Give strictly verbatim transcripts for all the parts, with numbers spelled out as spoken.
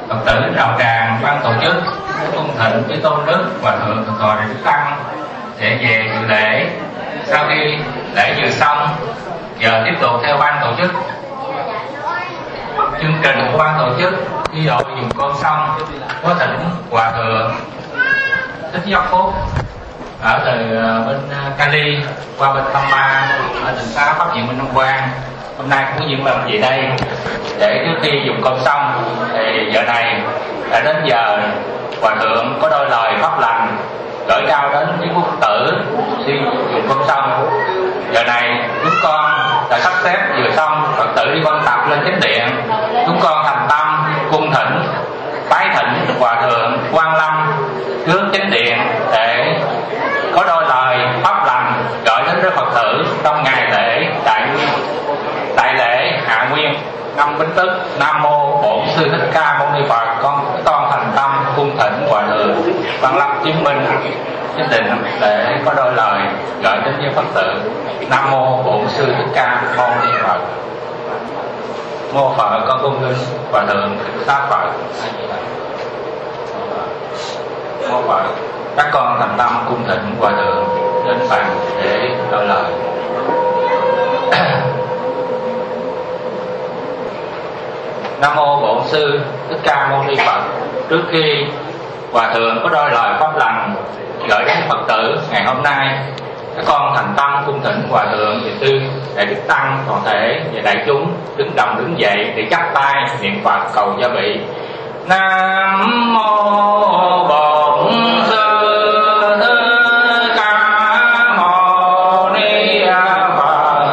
Phật tử rào tràng ban tổ chức cung thịnh với tôn đức và thượng thượng tọa Đại Đức Tăng sẽ về dự lễ. Sau khi lễ dự xong, giờ tiếp tục theo ban tổ chức. Chương trình của ban tổ chức khi đội dùng cơm xong có thỉnh hòa thượng Thích Giác Phúc ở từ bên Cali qua bên Tâm Ba ở tỉnh xá Pháp Viện Minh Long Quang. Hôm nay cũng diễn lần về đây để trước khi dùng cơm xong thì giờ này đã đến giờ hòa thượng có đôi lời pháp lành gửi trao đến quý Phật tử khi dùng cơm xong. Giờ này chúng con đã sắp xếp vừa xong, Phật tử đi quan tập lên chánh điện. Chúng con thành tâm cung thỉnh bái thỉnh hòa thượng Quang Lâm trước chánh điện để có đôi lời pháp lành gửi đến với Phật tử trong ngày lễ đại nguyên đại lễ hạ nguyên năm Bính Tức. Nam mô Bổn Sư Thích Ca Mâu Ni Phật. Con con thành tâm cung thỉnh hòa thượng Quang Lâm chứng minh chánh điện để có đôi lời gửi đến với Phật tử. Nam mô Bổn Sư Thích Ca Mâu Ni Phật. Mô Phật, con cung kính hòa thượng Thích Ca Phật. Mô Phật, các con thành tâm cung thỉnh hòa thượng đến bàn để đôi lời. Nam mô Bổn Sư Thích Ca Mâu Ni Phật. Trước khi hòa thượng có đôi lời pháp lành gửi đến Phật tử ngày hôm nay, các con thành tâm cung thỉnh hòa thượng về sư Đại Đức Tăng toàn thể và đại chúng đứng đồng đứng dậy để chắp tay niệm Phật cầu gia bị. Nam mô Bổn Sư Thích Ca Mâu Ni Phật.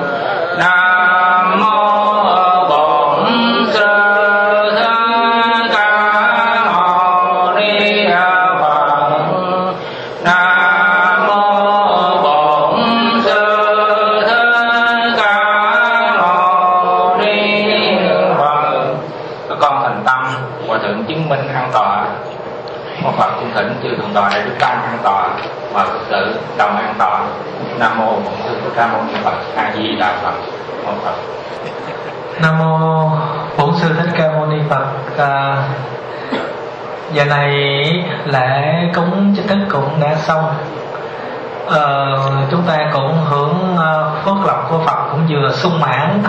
Nam mô Bổn Sư Thích Ca Mâu Ni Phật. Nam mô Bổn Sư Thích Ca Mâu Ni Phật. Các con thành tâm hòa thượng chứng minh an tọa. Một Phật cung thỉnh chư thượng tọa Đại Đức Tăng an tọa và Phật tử đồng an tọa. Nam mô Bổn Sư Thích Ca Mâu Ni Phật. A Di Đà Phật. Một Phật. Nam mô Bổn Sư Thích Ca Mâu Ni Phật. À, giờ này lễ cúng chính thức cũng đã xong. Ờ, chúng ta cũng hưởng uh, phước lộc của Phật cũng vừa sung mãn.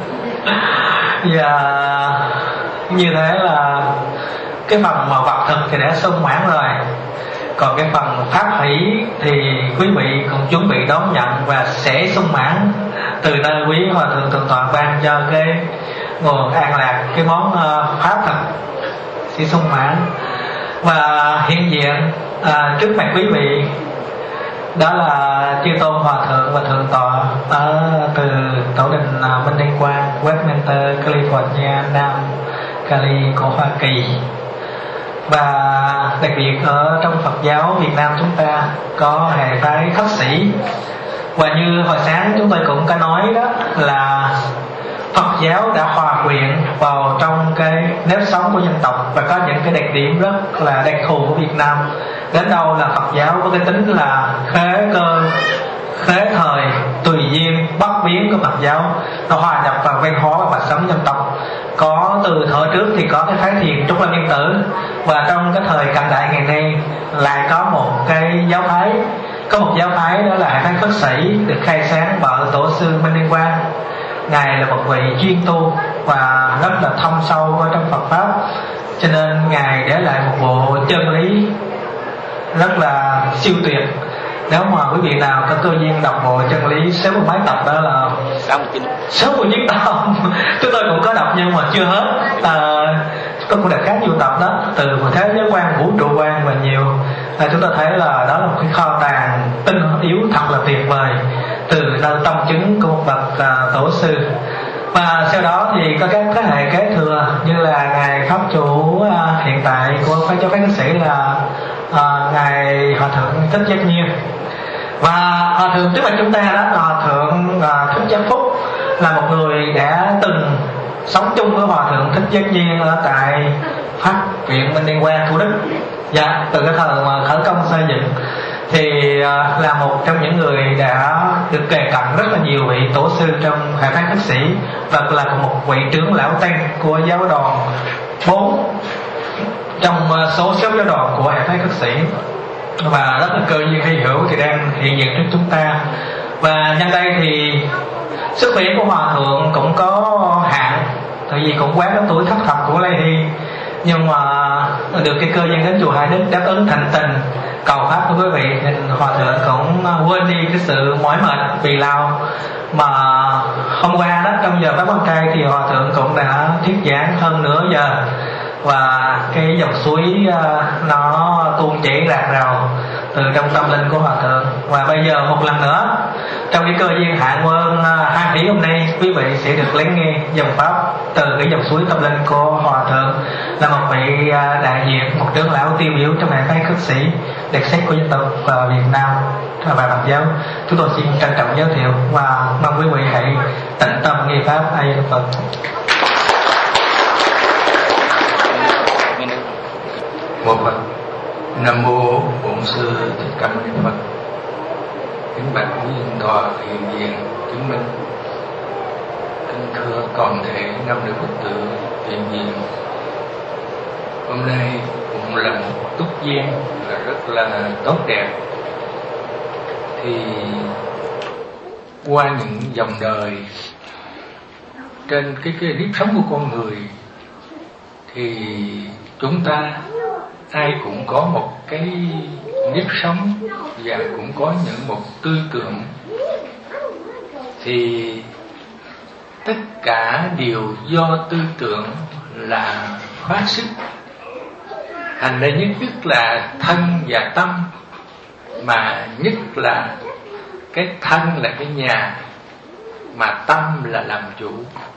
Và như thế là cái phần mà vật thực thì đã sung mãn rồi, còn cái phần pháp hỷ thì quý vị cũng chuẩn bị đón nhận và sẽ sung mãn từ nơi quý hòa thượng thượng tọa ban cho cái nguồn an lạc, cái món uh, pháp thực sẽ sung mãn. Và hiện diện à, trước mặt quý vị đó là chư tôn hòa thượng và thượng tọa ở từ tổ đình uh, Minh Đăng Quang, Westminster, California, Nam Cali của Hoa Kỳ. Và đặc biệt ở trong Phật giáo Việt Nam chúng ta có hệ phái khất sĩ. Và như hồi sáng chúng tôi cũng có nói đó là Phật giáo đã hòa quyện vào trong cái nếp sống của dân tộc và có những cái đặc điểm rất là đặc thù của Việt Nam. Đến đâu là Phật giáo có cái tính là khế cơ, khế thời, tùy duyên, bất biến của Phật giáo, nó hòa nhập vào văn hóa và cuộc sống dân tộc. Có từ thời trước thì có cái phái thiền Trúc Lâm Yên Tử, và trong cái thời cận đại ngày nay lại có một cái giáo phái, có một giáo phái đó là phái khất sĩ được khai sáng bởi tổ sư Minh Đăng Quang. Ngài là một vị chuyên tu và rất là thâm sâu ở trong Phật pháp, cho nên Ngài để lại một bộ chân lý rất là siêu tuyệt. Nếu mà quý vị nào có cơ duyên đọc bộ chân lý sớm một mấy tập đó là sớm một nhất tập chúng tôi cũng có đọc nhưng mà chưa hết. À, tôi cũng đã khá nhiều tập đó, từ một thế giới quan, vũ trụ quan và nhiều. À, chúng ta thấy là đó là một cái kho tàng tinh yếu thật là tuyệt vời từ nơi tâm chứng của một bậc à, tổ sư. Và sau đó thì có các thế hệ kế thừa như là ngài pháp chủ à, hiện tại của phái giáo phái khất sĩ là à, ngài hòa thượng Thích Giác Nhiên. Và hòa thượng trước mặt chúng ta đó là hòa thượng à, Thích Giác Phúc, là một người đã từng sống chung với hòa thượng Thích Giác Nhiên ở tại Pháp viện Minh Đăng Quang, Thủ Đức. Dạ, từ cái thời mà khởi công xây dựng thì uh, là một trong những người đã được đề cập rất là nhiều vị tổ sư trong hệ phái khất sĩ, và là một vị trưởng lão tăng của giáo đoàn bốn trong số sáu giáo đoàn của hệ phái cất sĩ, và rất là cơ duyên hy hữu thì đang hiện diện trước chúng ta. Và nhân đây thì sức khỏe của hòa thượng cũng có hạn, tại vì cũng quá đến tuổi thất thập của Lady, nhưng mà được cái cơ duyên đến chùa Hải Đức đáp ứng thành tình cầu pháp của quý vị, nên hòa thượng cũng quên đi cái sự mỏi mệt vì lao. Mà hôm qua đó trong giờ pháp quan trai thì hòa thượng cũng đã thuyết giảng hơn nửa giờ, và cái dòng suối nó tuôn chảy rạc rào từ trong tâm linh của hòa thượng. Và bây giờ một lần nữa trong cái cơ duyên hạ quân hai tỷ hôm nay, quý vị sẽ được lắng nghe dòng pháp từ cái dòng suối tâm linh của hòa thượng, là một vị đại diện, một trưởng lão tiêu biểu trong hệ phái cất sĩ đặc sắc của dân tộc Việt Nam và Phật giáo. Chúng tôi xin trân trọng giới thiệu và mong quý vị hãy tĩnh tâm nghe pháp. A Di Đà Phật. Một Phật. Nam mô Bổn Sư Thích Ca Mâu Ni Phật. Kính bạch quý hiện tòa hiện diện chứng minh. Kính thưa toàn thể năm nữ Phật tử hiện diện. Hôm nay cũng là một túc duyên là rất là tốt đẹp. Thì qua những dòng đời trên cái cái nếp sống của con người, thì chúng ta ai cũng có một cái nếp sống và cũng có những một tư tưởng, thì tất cả đều do tư tưởng là phát xuất. Thành ra nhất nhất là thân và tâm, mà nhất là cái thân là cái nhà, mà tâm là làm chủ.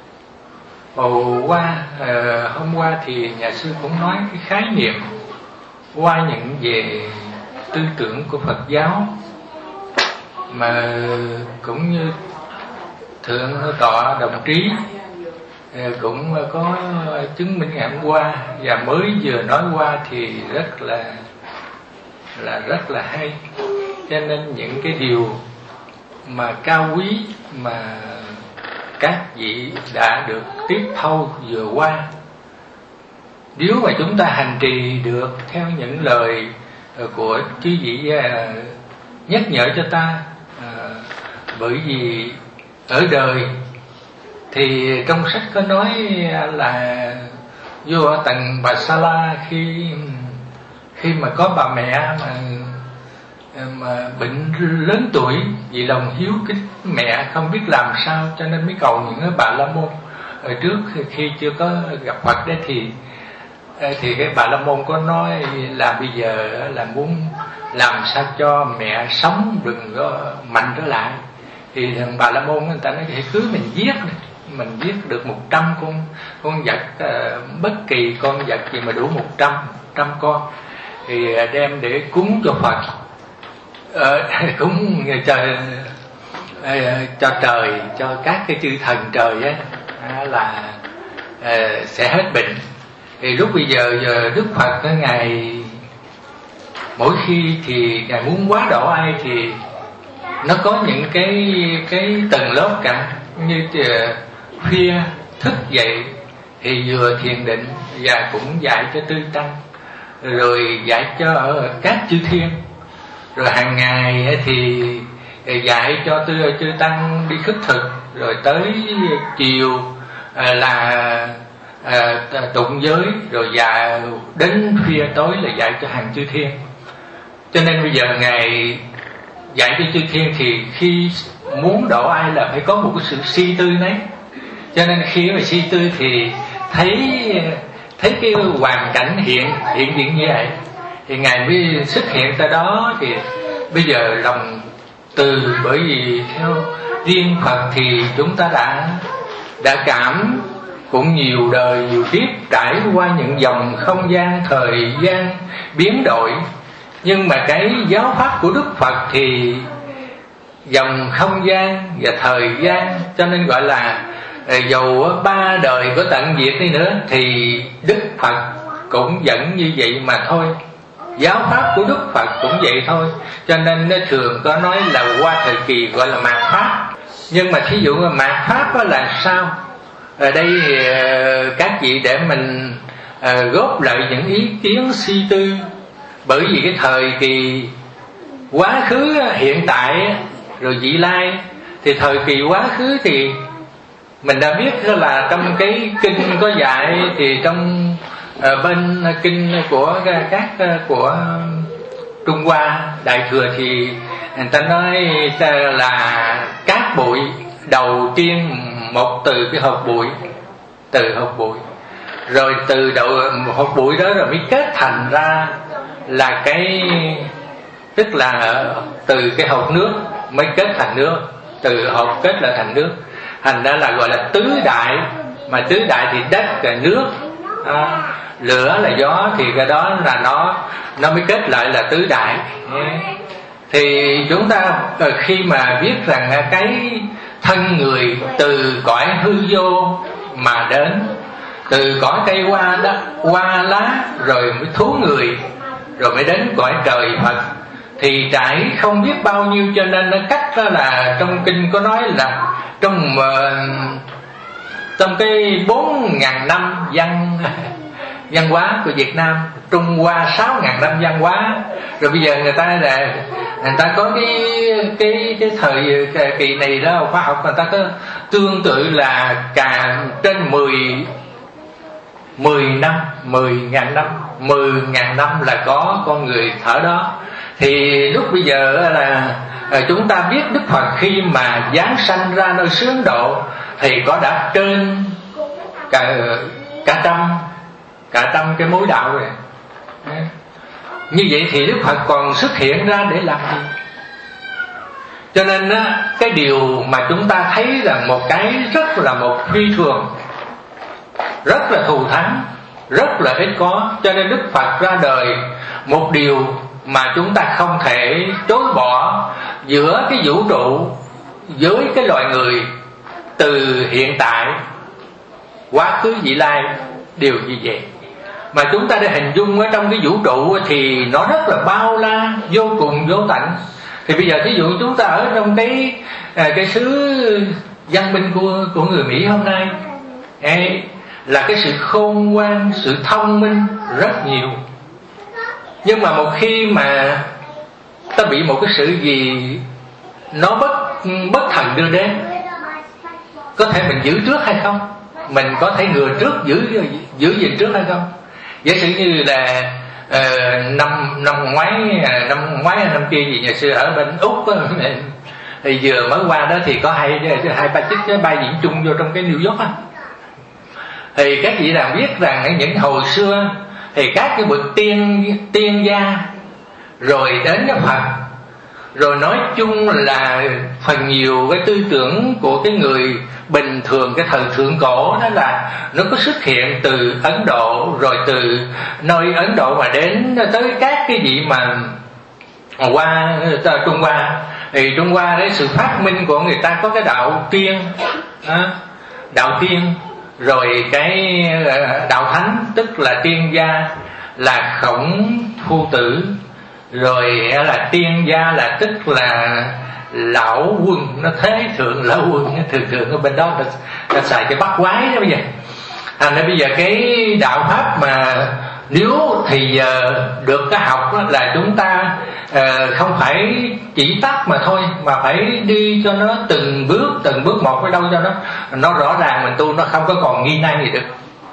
Hồi qua uh, hôm qua thì nhà sư cũng nói cái khái niệm qua những về tư tưởng của Phật giáo, mà cũng như thượng tọa đồng trí cũng có chứng minh ngày hôm qua và mới vừa nói qua thì rất là là rất là hay. Cho nên những cái điều mà cao quý mà các vị đã được tiếp thâu vừa qua, nếu mà chúng ta hành trì được theo những lời của chư vị nhắc nhở cho ta, bởi vì ở đời thì trong sách có nói là vua Tần Bà Sa La khi khi mà có bà mẹ mà mà bệnh lớn tuổi, vì lòng hiếu kính mẹ không biết làm sao, cho nên mới cầu những cái Bà La Môn. Ở trước khi chưa có gặp Phật đấy thì thì cái Bà La Môn có nói là bây giờ là muốn làm sao cho mẹ sống đừng có mạnh trở lại, thì thằng Bà La Môn người ta nói thì cứ mình giết mình giết được một trăm con con vật, bất kỳ con vật gì mà đủ một trăm trăm con thì đem để cúng cho Phật, ờ, cúng cho cho trời, cho các cái chư thần trời á, là uh, sẽ hết bệnh. Thì lúc bây giờ, giờ Đức Phật ngài mỗi khi thì ngài muốn quá độ ai thì nó có những cái cái tầng lớp cả, như khuya thức dậy thì vừa thiền định và cũng dạy cho tư tăng, rồi dạy cho các chư thiên, rồi hàng ngày thì dạy cho tư chư tăng đi khất thực, rồi tới chiều là à, tụng giới, rồi dạy đến khuya tối là dạy cho hàng chư thiên. Cho nên bây giờ ngài dạy cho chư thiên thì khi muốn độ ai là phải có một cái sự suy tư đấy. Cho nên khi mà suy tư thì thấy thấy cái hoàn cảnh hiện hiện diện như vậy thì ngài mới xuất hiện tại đó. Thì bây giờ lòng từ, bởi vì theo riêng Phật thì chúng ta đã đã cảm cũng nhiều đời nhiều kiếp, trải qua những dòng không gian thời gian biến đổi, nhưng mà cái giáo pháp của Đức Phật thì dòng không gian và thời gian, cho nên gọi là dầu ba đời có tận diệt đi nữa thì Đức Phật cũng vẫn như vậy mà thôi. Giáo pháp của Đức Phật cũng vậy thôi. Cho nên nó thường có nói là qua thời kỳ gọi là mạt pháp. Nhưng mà thí dụ mạt pháp là sao? Ở đây các vị để mình à, góp lại những ý kiến suy tư. Bởi vì cái thời kỳ quá khứ, hiện tại rồi vị lai, thì thời kỳ quá khứ thì mình đã biết là trong cái kinh có dạy, thì trong uh, bên kinh của các của Trung Hoa Đại Thừa thì người ta nói là cát bụi đầu tiên, một từ cái hột bụi, từ hột bụi, rồi từ đầu hột bụi đó rồi mới kết thành ra là cái, tức là từ cái hột nước mới kết thành nước, từ hột kết là thành nước, thành ra là gọi là tứ đại. Mà tứ đại thì đất là nước, à, lửa là gió, thì cái đó là nó nó mới kết lại là tứ đại. Thì chúng ta khi mà biết rằng cái thân người từ cõi hư vô mà đến, từ cõi cây hoa đó, hoa lá, rồi mới thú người, rồi mới đến cõi trời Phật, thì trải không biết bao nhiêu. Cho nên nó cách đó là trong kinh có nói là trong uh, trong cái bốn ngàn năm văn văn hóa của Việt Nam, Trung Hoa sáu ngàn năm văn hóa, rồi bây giờ người ta là người ta có cái cái cái thời cái kỳ này đó, khoa học người ta có tương tự là cả trên mười mười năm, mười ngàn năm, mười ngàn năm là có con người thở đó. Thì lúc bây giờ là chúng ta biết Đức Phật khi mà giáng sanh ra nơi xứ Ấn Độ thì có đã trên cả cả trăm cả trăm cái mối đạo rồi. Như vậy thì Đức Phật còn xuất hiện ra để làm gì? Cho nên cái điều mà chúng ta thấy là một cái rất là một phi thường, rất là thù thắng, rất là ít có. Cho nên Đức Phật ra đời một điều mà chúng ta không thể chối bỏ giữa cái vũ trụ với cái loài người, từ hiện tại, quá khứ, vị lai đều như vậy. Mà chúng ta để hình dung ở trong cái vũ trụ thì nó rất là bao la, vô cùng vô tận. Thì bây giờ thí dụ chúng ta ở trong cái cái xứ văn minh của của người Mỹ hôm nay, ấy, là cái sự khôn ngoan, sự thông minh rất nhiều. Nhưng mà một khi mà ta bị một cái sự gì nó bất bất thần đưa đến, có thể mình giữ trước hay không? Mình có thể ngừa trước, giữ giữ gìn trước hay không? Giả sử như là uh, năm năm ngoái năm ngoái năm kia gì ngày xưa ở bên Úc đó, thì vừa mới qua đó thì có hai hai ba chiếc cái bay diễn chung vô trong cái New York á. Thì các vị nào biết rằng những hồi xưa thì các cái bậc tiên tiên gia rồi đến với Phật, rồi nói chung là phần nhiều cái tư tưởng của cái người bình thường cái thời thượng cổ đó là nó có xuất hiện từ Ấn Độ, rồi từ nơi Ấn Độ mà đến tới các cái vị mà qua Trung Hoa. Thì Trung Hoa đấy, sự phát minh của người ta có cái đạo tiên, đạo tiên, rồi cái đạo thánh, tức là tiên gia là Khổng Phu Tử, rồi là tiên gia là tức là lão quân, nó thế thượng lão quân, thường thường ở bên đó ta, ta xài cái bắt quái đó bây giờ. Thành ra bây giờ cái đạo pháp mà nếu thì giờ được cái học là chúng ta uh, không phải chỉ tắt mà thôi, mà phải đi cho nó từng bước từng bước một, ở đâu cho nó nó rõ ràng, mình tu nó không có còn nghi nan gì được.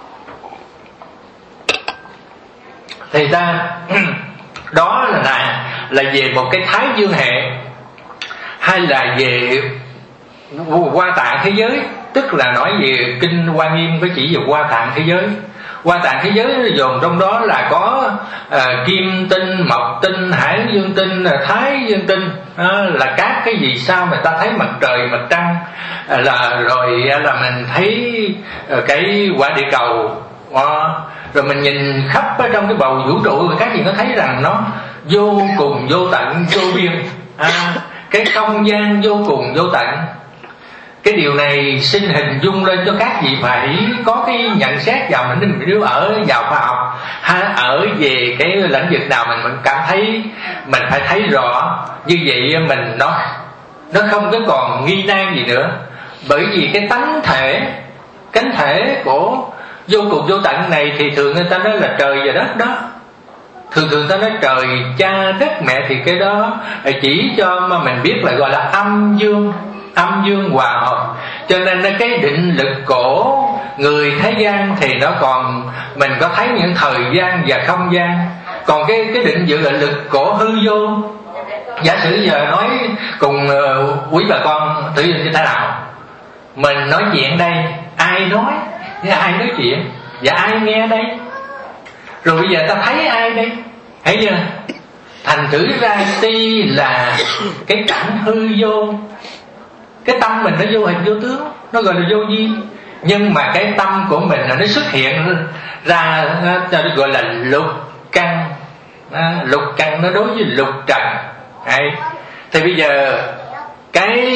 Thì ta đó là, là là về một cái thái dương hệ, hay là về Hoa Tạng thế giới, tức là nói về kinh Hoa Nghiêm có chỉ về Hoa Tạng thế giới. Hoa Tạng thế giới nó dồn trong đó là có uh, kim tinh, mộc tinh, hải dương tinh, thái dương tinh, uh, là các cái gì sao mà ta thấy mặt trời, mặt trăng, uh, là rồi uh, là mình thấy uh, cái quả địa cầu, uh, rồi mình nhìn khắp ở trong cái bầu vũ trụ, rồi các gì có thấy rằng nó vô cùng vô tận, vô biên, à, cái không gian vô cùng vô tận. Cái điều này xin hình dung lên cho các vị phải có cái nhận xét vào mình, nếu ở vào khoa học hay ở về cái lĩnh vực nào mình mình cảm thấy mình phải thấy rõ như vậy, mình nó nó không có còn nghi nan gì nữa. Bởi vì cái tánh thể cánh thể của Vô cùng vô tận này thì thường người ta nói là trời và đất đó. Thường thường ta nói trời cha đất mẹ thì cái đó chỉ cho mà mình biết là gọi là âm dương, âm dương hòa hợp. Cho nên cái định lực cổ người thế gian thì nó còn mình có thấy những thời gian và không gian. Còn cái cái định dự lực cổ hư vô. Giả sử giờ nói cùng uh, quý bà con tự nhiên như thế nào, mình nói chuyện đây, ai nói, ai nói chuyện và ai nghe đây. Rồi bây giờ ta thấy ai đây? Thấy chưa? Thành thử ra tuy là cái cảnh hư vô, cái tâm mình nó vô hình vô tướng, nó gọi là vô duyên. Nhưng mà cái tâm của mình là nó xuất hiện ra, nó gọi là lục căn. Lục căn nó đối với lục trần. Đấy. Thì bây giờ cái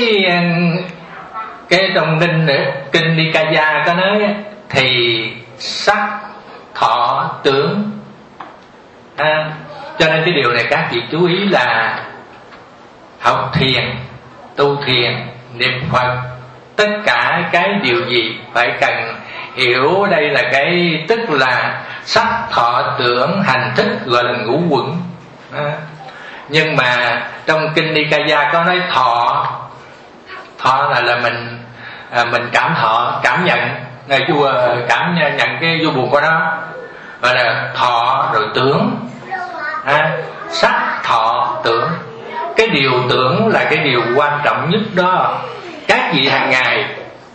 cái trong kinh kinh Nikaya có nói thì sắc thọ tưởng. À, cho nên cái điều này các vị chú ý là học thiền, tu thiền, niệm Phật, tất cả cái điều gì phải cần hiểu đây là cái tức là sắc thọ tưởng hành thức, gọi là ngũ quẩn. À, nhưng mà trong kinh Nikaya có nói thọ, thọ là là mình à, mình cảm thọ, cảm nhận, ngày chùa cảm nhận cái vui buồn của nó, gọi là thọ rồi tưởng. À, sắc thọ tưởng, cái điều tưởng là cái điều quan trọng nhất đó. Các vị hàng ngày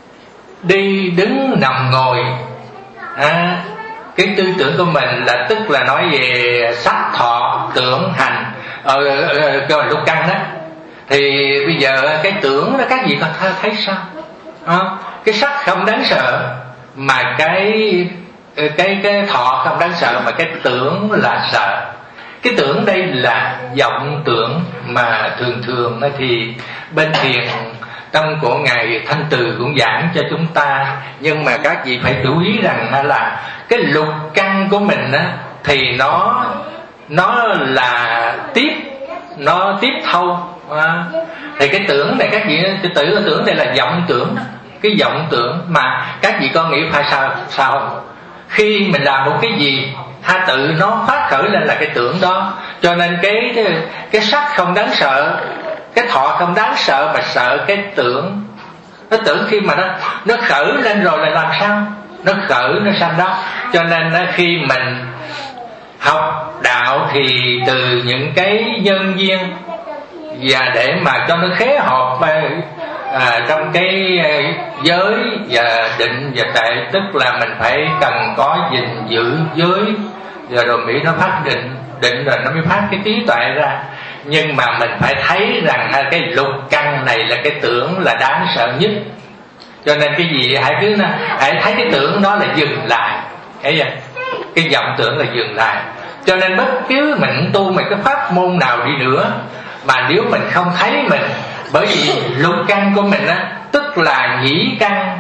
đi đứng nằm ngồi, à, cái tư tưởng của mình là tức là nói về sắc thọ tưởng hành ở ờ, ờ, lục căn đó. Thì bây giờ cái tưởng đó các vị có thấy sao? À, cái sắc không đáng sợ, mà cái cái cái thọ không đáng sợ, mà cái tưởng là sợ. Cái tưởng đây là vọng tưởng mà thường thường thì bên thiền tâm của ngài Thanh Từ cũng giảng cho chúng ta. Nhưng mà các vị phải chú ý rằng là cái lục căn của mình á, thì nó nó là tiếp nó tiếp thâu. À, thì cái tưởng này các vị tự tưởng, tưởng đây là vọng tưởng đó. Cái vọng tưởng mà các vị có nghĩ phải sao sao không? Khi mình làm một cái gì tha tự nó phát khởi lên là cái tưởng đó. Cho nên cái cái, cái sắc không đáng sợ, cái thọ không đáng sợ, mà sợ cái tưởng. Nó tưởng khi mà nó nó khởi lên rồi là làm sao? Nó khởi nó sanh đó. Cho nên khi mình học đạo thì từ những cái nhân duyên, và để mà cho nó khế hợp à, trong cái giới và định và tệ, tức là mình phải cần có gìn giữ giới, rồi rồi Mỹ nó phát định, định rồi nó mới phát cái trí tuệ ra. Nhưng mà mình phải thấy rằng cái lục căn này là cái tưởng là đáng sợ nhất. Cho nên cái gì hãy cứ hãy thấy cái tưởng đó là dừng lại, thấy chưa? Cái vọng tưởng là dừng lại. Cho nên bất cứ mình tu mình cái pháp môn nào đi nữa, mà nếu mình không thấy mình, bởi vì lục căn của mình á, tức là nhĩ căn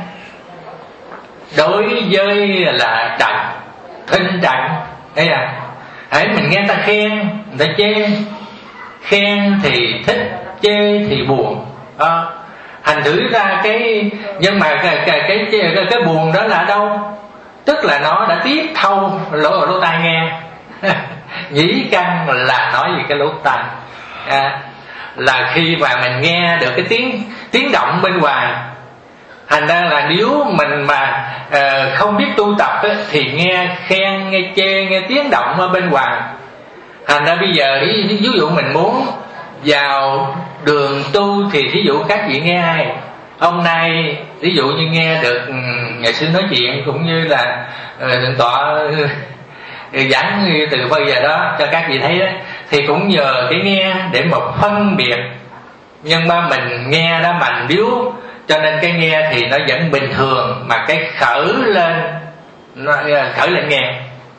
đối với là trần, thinh trần, thấy à? Hãy mình nghe ta khen, người ta chê, khen thì thích, chê thì buồn. À, thành thử ra cái nhưng mà cái cái cái, cái, cái buồn đó là ở đâu? Tức là nó đã tiếp thâu lỗ lỗ tai nghe. Nhĩ căn là nói về cái lỗ tai. À, là khi mà mình nghe được cái tiếng tiếng động bên ngoài. Thành ra là nếu mình mà uh, không biết tu tập ấy, thì nghe khen, nghe chê, nghe tiếng động ở bên ngoài. Thành ra bây giờ ví dụ mình muốn vào đường tu thì ví dụ các vị nghe ai? Hôm nay ví dụ như nghe được nhà sư nói chuyện, cũng như là uh, thượng tọa uh, giảng từ bao giờ đó cho các vị thấy đó, thì cũng nhờ cái nghe để mà phân biệt. Nhưng mà mình nghe đó mà nếu cho nên cái nghe thì nó vẫn bình thường, mà cái khởi lên nó khởi lên nghe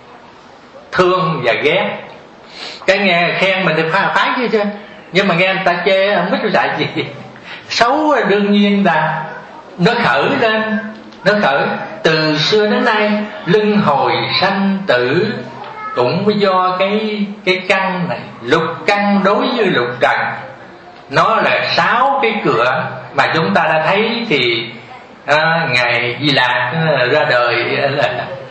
thương và ghét. Cái nghe khen mình thì phá phái chứ chứ, nhưng mà nghe người ta chê không biết tại gì xấu đương nhiên là nó khởi lên. Nó khởi từ xưa đến nay luân hồi sanh tử cũng do cái cái căn này, lục căn đối với lục trần. Nó là sáu cái cửa mà chúng ta đã thấy thì à, ngày Di Lạc ra đời là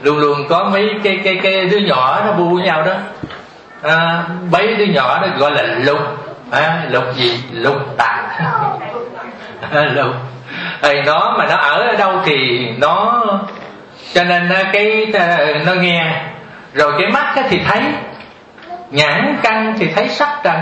luôn luôn có mấy cái cái cái đứa nhỏ nó bu với nhau đó, à, mấy đứa nhỏ đó gọi là lục, à, lục gì, lục tặc. À, lục thì nó mà nó ở đâu thì nó, cho nên cái nó nghe rồi, cái mắt thì thấy, nhãn căn thì thấy sắc trần,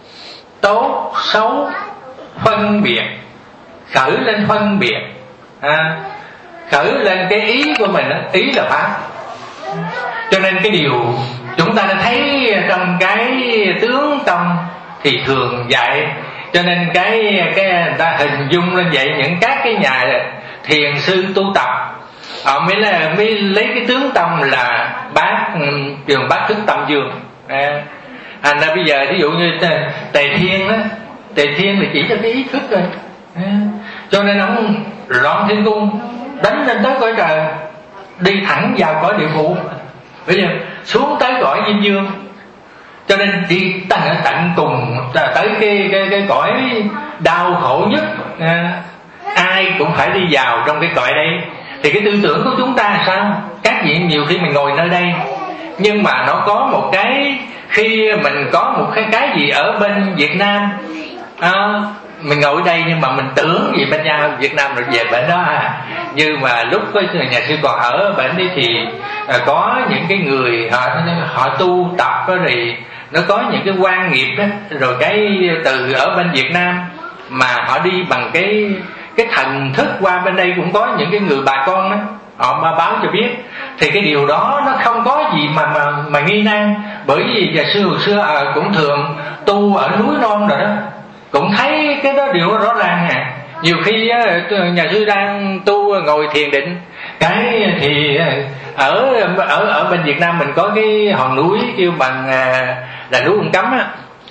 tốt xấu phân biệt, khởi lên phân biệt, à, khởi lên cái ý của mình, ý là pháp. Cho nên cái điều chúng ta đã thấy trong cái tướng tâm thì thường dạy, cho nên cái cái người ta hình dung lên vậy. Những các cái nhà thiền sư tu tập họ mới là mới lấy cái tướng tâm là bát trường bát thức tâm dương. À, thành ra bây giờ ví dụ như Tề Thiên đó, Tề Thiên là chỉ cho cái ý thức rồi. À, cho nên ông loạn thiên cung đánh lên tới cõi trời, đi thẳng vào cõi địa phủ, bây giờ xuống tới cõi diêm dương. Cho nên đi tận tận cùng tới cái cái cái cõi đau khổ nhất, à, ai cũng phải đi vào trong cái cõi đây. Thì cái tư tưởng của chúng ta là sao? Các vị nhiều khi mình ngồi nơi đây, nhưng mà nó có một cái, khi mình có một cái cái gì ở bên Việt Nam, à, mình ngồi ở đây nhưng mà mình tưởng gì bên nhau Việt Nam rồi về bên đó à. Như mà lúc có nhà sư còn ở bên đi thì à, có những cái người họ họ tu tập đó, thì nó có những cái quan nghiệp đó, rồi cái từ ở bên Việt Nam mà họ đi bằng cái cái thần thức qua bên đây, cũng có những cái người bà con đó họ mà báo cho biết. Thì cái điều đó nó không có gì mà mà mà nghi nan, bởi vì nhà sư hồi xưa à, cũng thường tu ở núi non rồi đó, cũng thấy cái đó điều rõ ràng à. Nhiều khi á, nhà sư đang tu ngồi thiền định, cái thì ở ở ở bên Việt Nam mình có cái hòn núi kêu bằng à, là núi Ông Cấm á.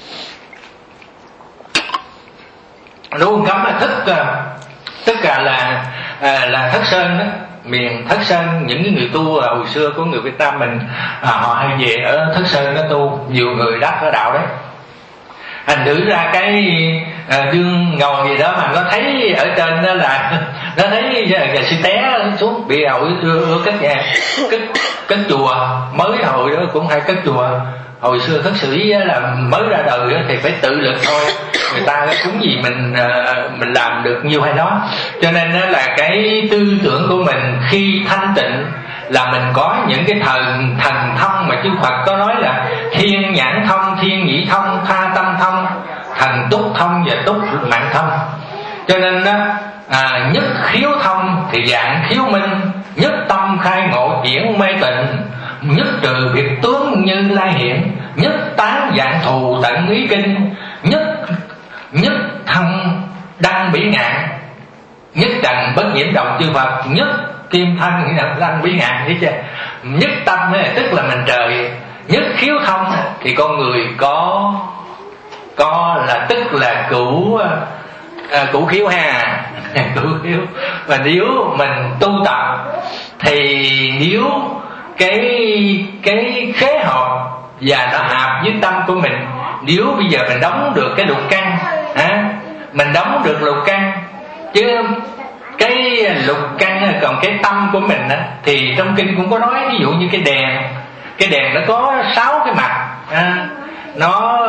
Núi Ông Cấm á, thức tất cả là à, là Thất Sơn đó, miền Thất Sơn. Những cái người tu à, hồi xưa của người Việt Nam mình à, họ hay về ở Thất Sơn đó tu, nhiều người đắc ở đạo đấy. Thành thử ra cái à, đương ngồi gì đó mà nó thấy ở trên đó là nó thấy nhà sư té xuống bị hội đưa cất nhà cất cất chùa mới, hồi đó cũng hay cất chùa. Hồi xưa Thất Sĩ là mới ra đời thì phải tự lực thôi, người ta cũng gì mình mình làm được nhiêu hay đó. Cho nên là cái tư tưởng của mình khi thanh tịnh là mình có những cái thần thần thông mà chư Phật có nói là thiên nhãn thông, thiên nhĩ thông, tha tâm thông, thần túc thông và túc mạng thông. Cho nên à, nhất khiếu thông thì dạng khiếu minh, nhất tâm khai ngộ chuyển mê tịnh, nhất trừ biệt tướng như lai hiện, nhất tán dạng thù tận ý kinh, nhất nhất thân đăng bỉ ngạn, nhất trần bất nhiễm đồng chư Phật, nhất kim thân đăng bỉ ngạn. Thấy chưa? Nhất tâm ấy, tức là mình trời. Nhất khiếu thông thì con người có có là tức là cửu à, cửu khiếu ha. Cửu khiếu. Và nếu mình tu tập thì nếu cái cái khế hợp và nó hợp với tâm của mình, nếu bây giờ mình đóng được cái lục căn, à, mình đóng được lục căn, chứ cái lục căn còn cái tâm của mình á, thì trong kinh cũng có nói, ví dụ như cái đèn, cái đèn nó có sáu cái mặt, à, nó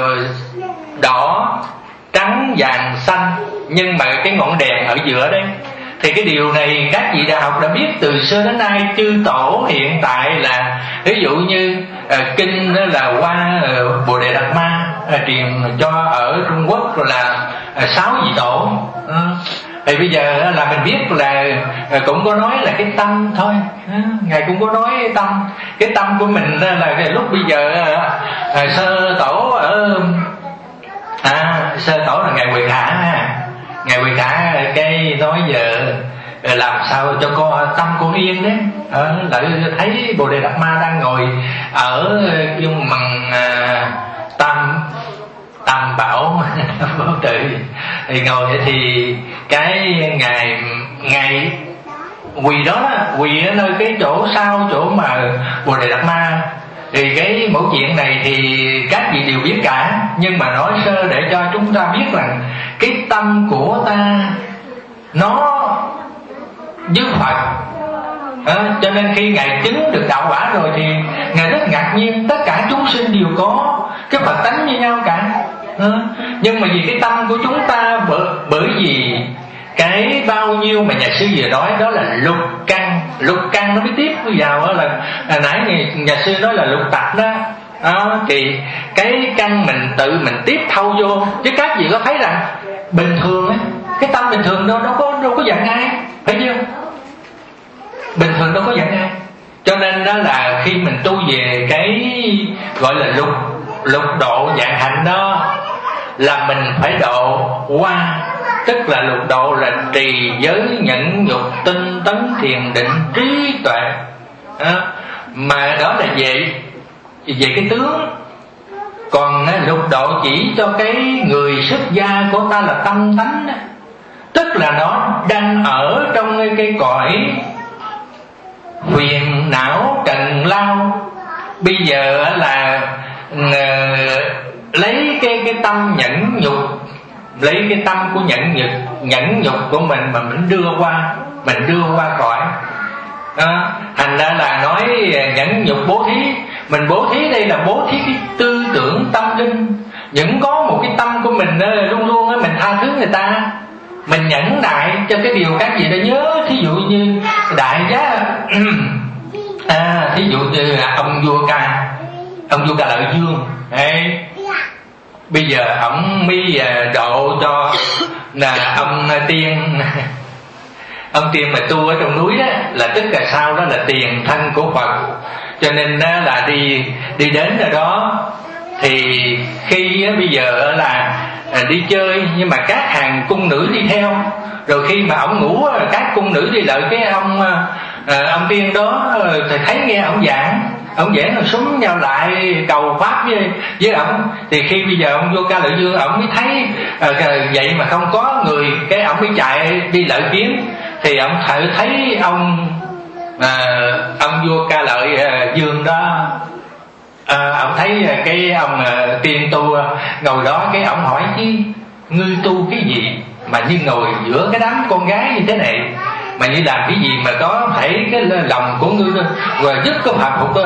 đỏ, trắng, vàng, xanh, nhưng mà cái ngọn đèn ở giữa đấy. Thì cái điều này các vị đã học đã biết từ xưa đến nay. Chư tổ hiện tại là ví dụ như uh, kinh đó là qua uh, Bồ Đề Đạt Ma uh, truyền cho ở Trung Quốc rồi là uh, sáu vị tổ. Uh, thì bây giờ là mình biết là uh, cũng có nói là cái tâm thôi. Uh, Ngài cũng có nói tâm. Cái tâm của mình là cái lúc bây giờ uh, uh, sơ tổ ở à, sơ tổ là Ngài Huệ Khả ha. Ngài Huệ Khả cái nói giờ làm sao cho con tâm con yên đấy, ờ, lại thấy Bồ Đề Đạt Ma đang ngồi ở dung bằng à, tam tam bảo bảo tự thì ngồi thì cái ngày ngày quỳ đó quỳ ở nơi cái chỗ sau chỗ mà Bồ Đề Đạt Ma. Thì cái mẫu chuyện này thì các vị đều biết cả, nhưng mà nói sơ để cho chúng ta biết rằng cái tâm của ta nó với Phật À, cho nên khi Ngài chứng được đạo quả rồi thì Ngài rất ngạc nhiên, tất cả chúng sinh đều có cái Phật tánh như nhau cả. À, nhưng mà vì cái tâm của chúng ta, bởi, bởi vì cái bao nhiêu mà nhà sư vừa nói đó là lục căn, lục căn nó mới tiếp vào đó là à, nãy nhà, nhà sư nói là lục tặc đó. Đó, thì cái căn mình tự mình tiếp thâu vô, chứ các vị có thấy rằng bình thường ấy, cái tâm bình thường đâu đâu có đâu có giận ai, phải chưa? Bình thường đâu có giận ai. Cho nên đó là khi mình tu về cái gọi là lục lục độ dạng hạnh đó, là mình phải độ qua, tức là lục độ là trì giới nhẫn nhục tinh tấn thiền định trí tuệ. Đó, mà đó là về về cái tướng. Còn lục độ chỉ cho cái người xuất gia của ta là tâm tánh đó. Tức là nó đang ở trong cái cõi phiền não trần lao. Bây giờ là uh, lấy cái cái tâm nhẫn nhục, lấy cái tâm của nhẫn nhục nhẫn nhục của mình mà mình đưa qua, mình đưa qua cõi. À, thành ra là nói nhẫn nhục bố thí. Mình bố thí đây là bố thí cái tư tưởng tâm linh. Những có một cái tâm của mình luôn luôn mình tha thứ người ta, mình nhẫn nại cho cái điều các vị đã nhớ. Thí dụ như đại giá à, thí dụ như ông vua Ca, ông vua Ca Lợi Dương ấy, bây giờ ông mới độ cho là ông Tiên. Ông Tiên mà tu ở trong núi đó là tức là sau đó là tiền thân của Phật. Cho nên đó là đi đi đến ở đó thì khi đó, bây giờ là đi chơi nhưng mà các hàng cung nữ đi theo. Rồi khi mà ông ngủ các cung nữ đi lợi cái ông ông Tiên đó thì thấy nghe ông giảng, ông giảng rồi súng nhau lại cầu pháp với với ông. Thì khi bây giờ ông vô Ca Lợi Dương, ông mới thấy à, vậy mà không có người, cái ông mới chạy đi lợi kiếm. Thì ông thử thấy ông à, ông vua Ca Lợi Dương đó, à, ông thấy cái ông à, tiên tu ngồi đó, cái ông hỏi chứ ngươi tu cái gì mà như ngồi giữa cái đám con gái như thế này, mà như làm cái gì mà có phải cái lòng của ngươi rồi giúp có Phật phục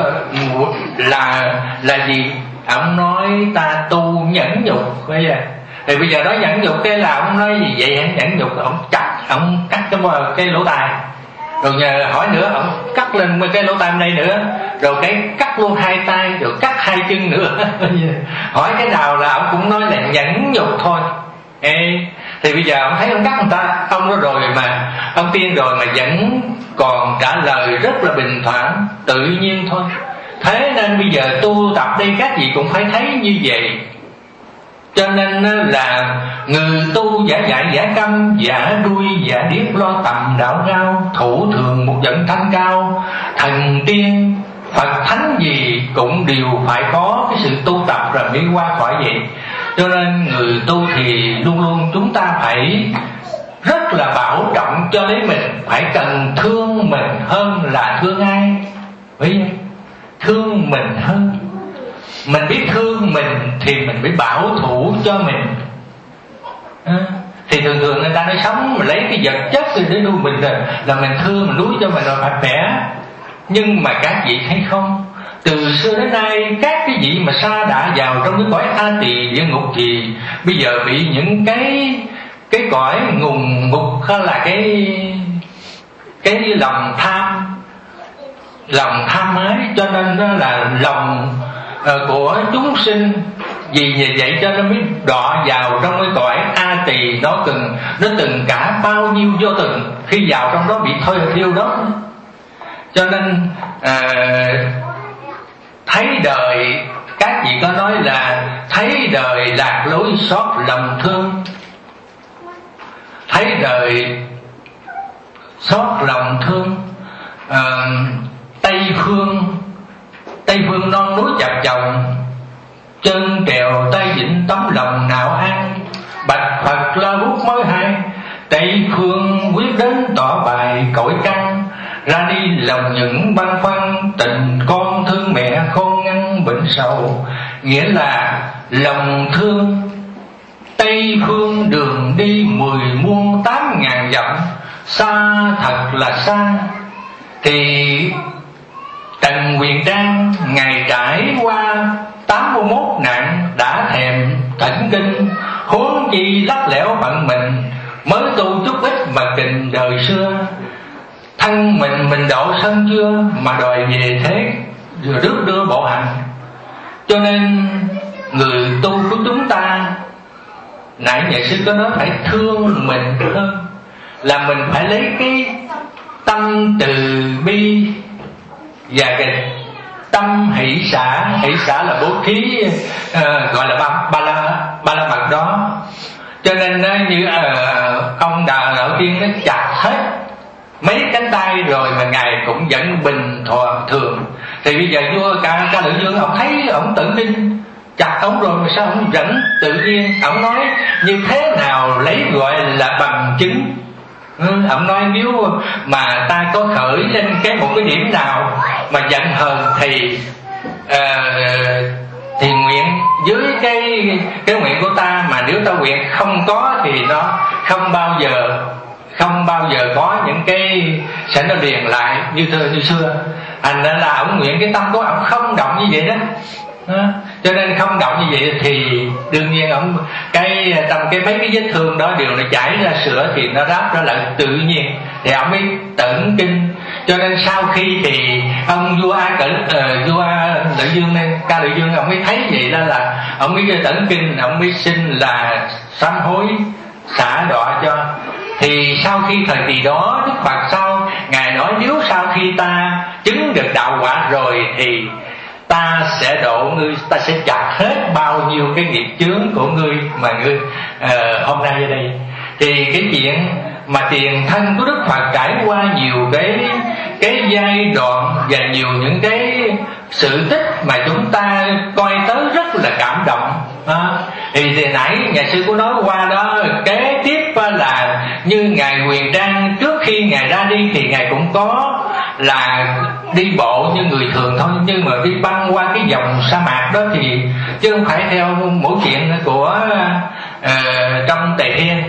là là gì? Ông nói ta tu nhẫn nhục. Bây giờ thì bây giờ nói nhẫn nhục, cái là ông nói gì vậy hả? Nhẫn nhục, ông chặt, ông cắt cái cái lỗ tai. Rồi nhờ hỏi nữa, ông cắt lên cái lỗ tai đây nữa, rồi cái cắt luôn hai tay, rồi cắt hai chân nữa. Hỏi cái nào là ông cũng nói là nhẫn nhục thôi. Ê, thì bây giờ ông thấy ông cắt người ta, ông đó rồi mà ông Tiên rồi mà vẫn còn trả lời rất là bình thản, tự nhiên thôi. Thế nên bây giờ tu tập đây các vị cũng phải thấy như vậy. Cho nên là người tu giả dại giả câm, giả đuôi giả điếc, lo tầm đạo cao, thủ thường một giận thanh cao. Thần tiên Phật thánh gì cũng đều phải có cái sự tu tập rồi mới qua khỏi vậy. Cho nên người tu thì luôn luôn chúng ta phải rất là bảo trọng cho lấy mình, phải cần thương mình hơn là thương ai. Bởi vậy thương mình hơn, mình biết thương mình thì mình phải bảo thủ cho mình. À, thì thường thường người ta nói sống mình lấy cái vật chất để nuôi mình là, là mình thương, mình nuôi cho mình là phải khỏe. Nhưng mà các vị thấy không, từ xưa đến nay các cái vị mà sa đọa vào trong cái cõi A Tỳ địa ngục thì bây giờ bị những cái cái cõi ngùng ngục hay là cái cái lòng tham, lòng tham ái, cho nên đó là lòng uh, của chúng sinh. Vì vậy cho nên mới đọa vào trong cái cõi A Tỳ. Nó từng nó từng cả bao nhiêu vô từng, khi vào trong đó bị thôi thiêu đó. Cho nên uh, thấy đời, các vị có nói là thấy đời lạc lối xót lòng thương. Thấy đời xót lòng thương. uh, Tây phương Tây phương non núi chập chồng, chân trèo tay vịnh tấm lòng nào an. Bạch Phật lo bút mới hay, Tây phương quyết đến tỏ bài cõi căn. Ra đi lòng những băn khoăn, tình con thương mẹ khôn ngăn bệnh sầu. Nghĩa là lòng thương Tây phương đường đi mười muôn tám ngàn dặm, xa thật là xa. Thì Trần Huyền Trang ngày trải qua tám mươi mốt nạn đã thèm thỉnh kinh, huống chi lắc lẻo phận mình, mới tu chút ít mà trình đời xưa. Thân mình mình độ sân chưa mà đòi về thế, vừa rước đưa bộ hành. Cho nên người tu của chúng ta, nãy nhà sư có nói phải thương mình hơn, là mình phải lấy cái tâm từ bi và cái tâm hỷ xả. Hỷ xả là bố thí, uh, gọi là ba, ba la ba la mật đó. Cho nên uh, như uh, ông Đà Nổi Tiên nó chặt hết mấy cánh tay rồi mà ngài cũng vẫn bình thường. Thì bây giờ vua ca ca Lữ Dương ông thấy ông tự tin chặt ông rồi mà sao ông vẫn tự nhiên. Ông nói như thế nào lấy gọi là bằng chứng. Ừ, ông nói nếu mà ta có khởi lên cái một cái điểm nào mà giận hờn thì uh, thì nguyện dưới cái cái nguyện của ta, mà nếu ta nguyện không có thì nó không bao giờ không bao giờ có những cái sẽ nó liền lại như thưa như xưa. Thành ra là ông nguyện cái tâm của ông không động như vậy đó. À, cho nên không động như vậy thì đương nhiên ông cái trong cái mấy cái vết thương đó đều nó chảy ra sữa thì nó ráp ra lại tự nhiên, thì ông mới tẩn kinh. Cho nên sau khi thì ông vua A Cử uh, vua Lữ Dương nên ca Lữ Dương ông mới thấy vậy đó là ông mới tẩn kinh, ông mới xin là sám hối xả đọa cho. Thì sau khi thời kỳ đó Đức Phật sau ngài nói nếu sau khi ta chứng được đạo quả rồi thì ta sẽ độ ngươi, ta sẽ chặt hết bao nhiêu cái nghiệp chướng của ngươi mà ngươi uh, hôm nay ở đây. Thì cái chuyện mà tiền thân của Đức Phật trải qua nhiều cái cái giai đoạn và nhiều những cái sự tích mà chúng ta coi tới rất là cảm động. À, thì, thì nãy nhà sư có nói qua đó, kế tiếp là như ngài Huyền Trang trước khi ngài ra đi thì ngài cũng có là đi bộ như người thường thôi, nhưng mà đi băng qua cái dòng sa mạc đó thì chứ không phải theo mẫu chuyện của uh, trong Tề Thiên.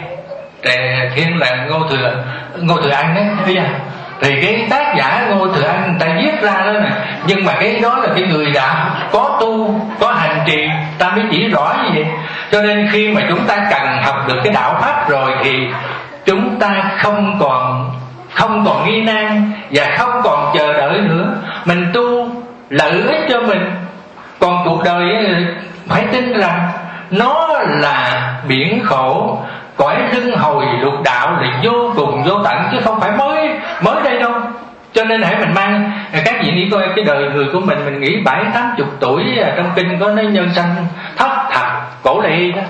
Tề Thiên là Ngô Thừa Ngô Thừa Anh đấy, thấy chưa? Thì cái tác giả Ngô Thừa Anh người ta viết ra đó nè, nhưng mà cái đó là cái người đã có tu có hành trì ta mới chỉ rõ như vậy. Cho nên khi mà chúng ta cần học được cái đạo pháp rồi thì chúng ta không còn không còn nghi nan và không còn chờ đợi nữa, mình tu lợi ích cho mình. Còn cuộc đời phải tin rằng nó là biển khổ, cõi luân hồi lục đạo là vô cùng vô tận chứ không phải mới mới đây đâu. Cho nên hãy mình mang các vị đi coi cái đời người của mình, mình nghĩ bảy tám chục tuổi trong kinh có nói nhân sanh thất thập cổ lỵ đó,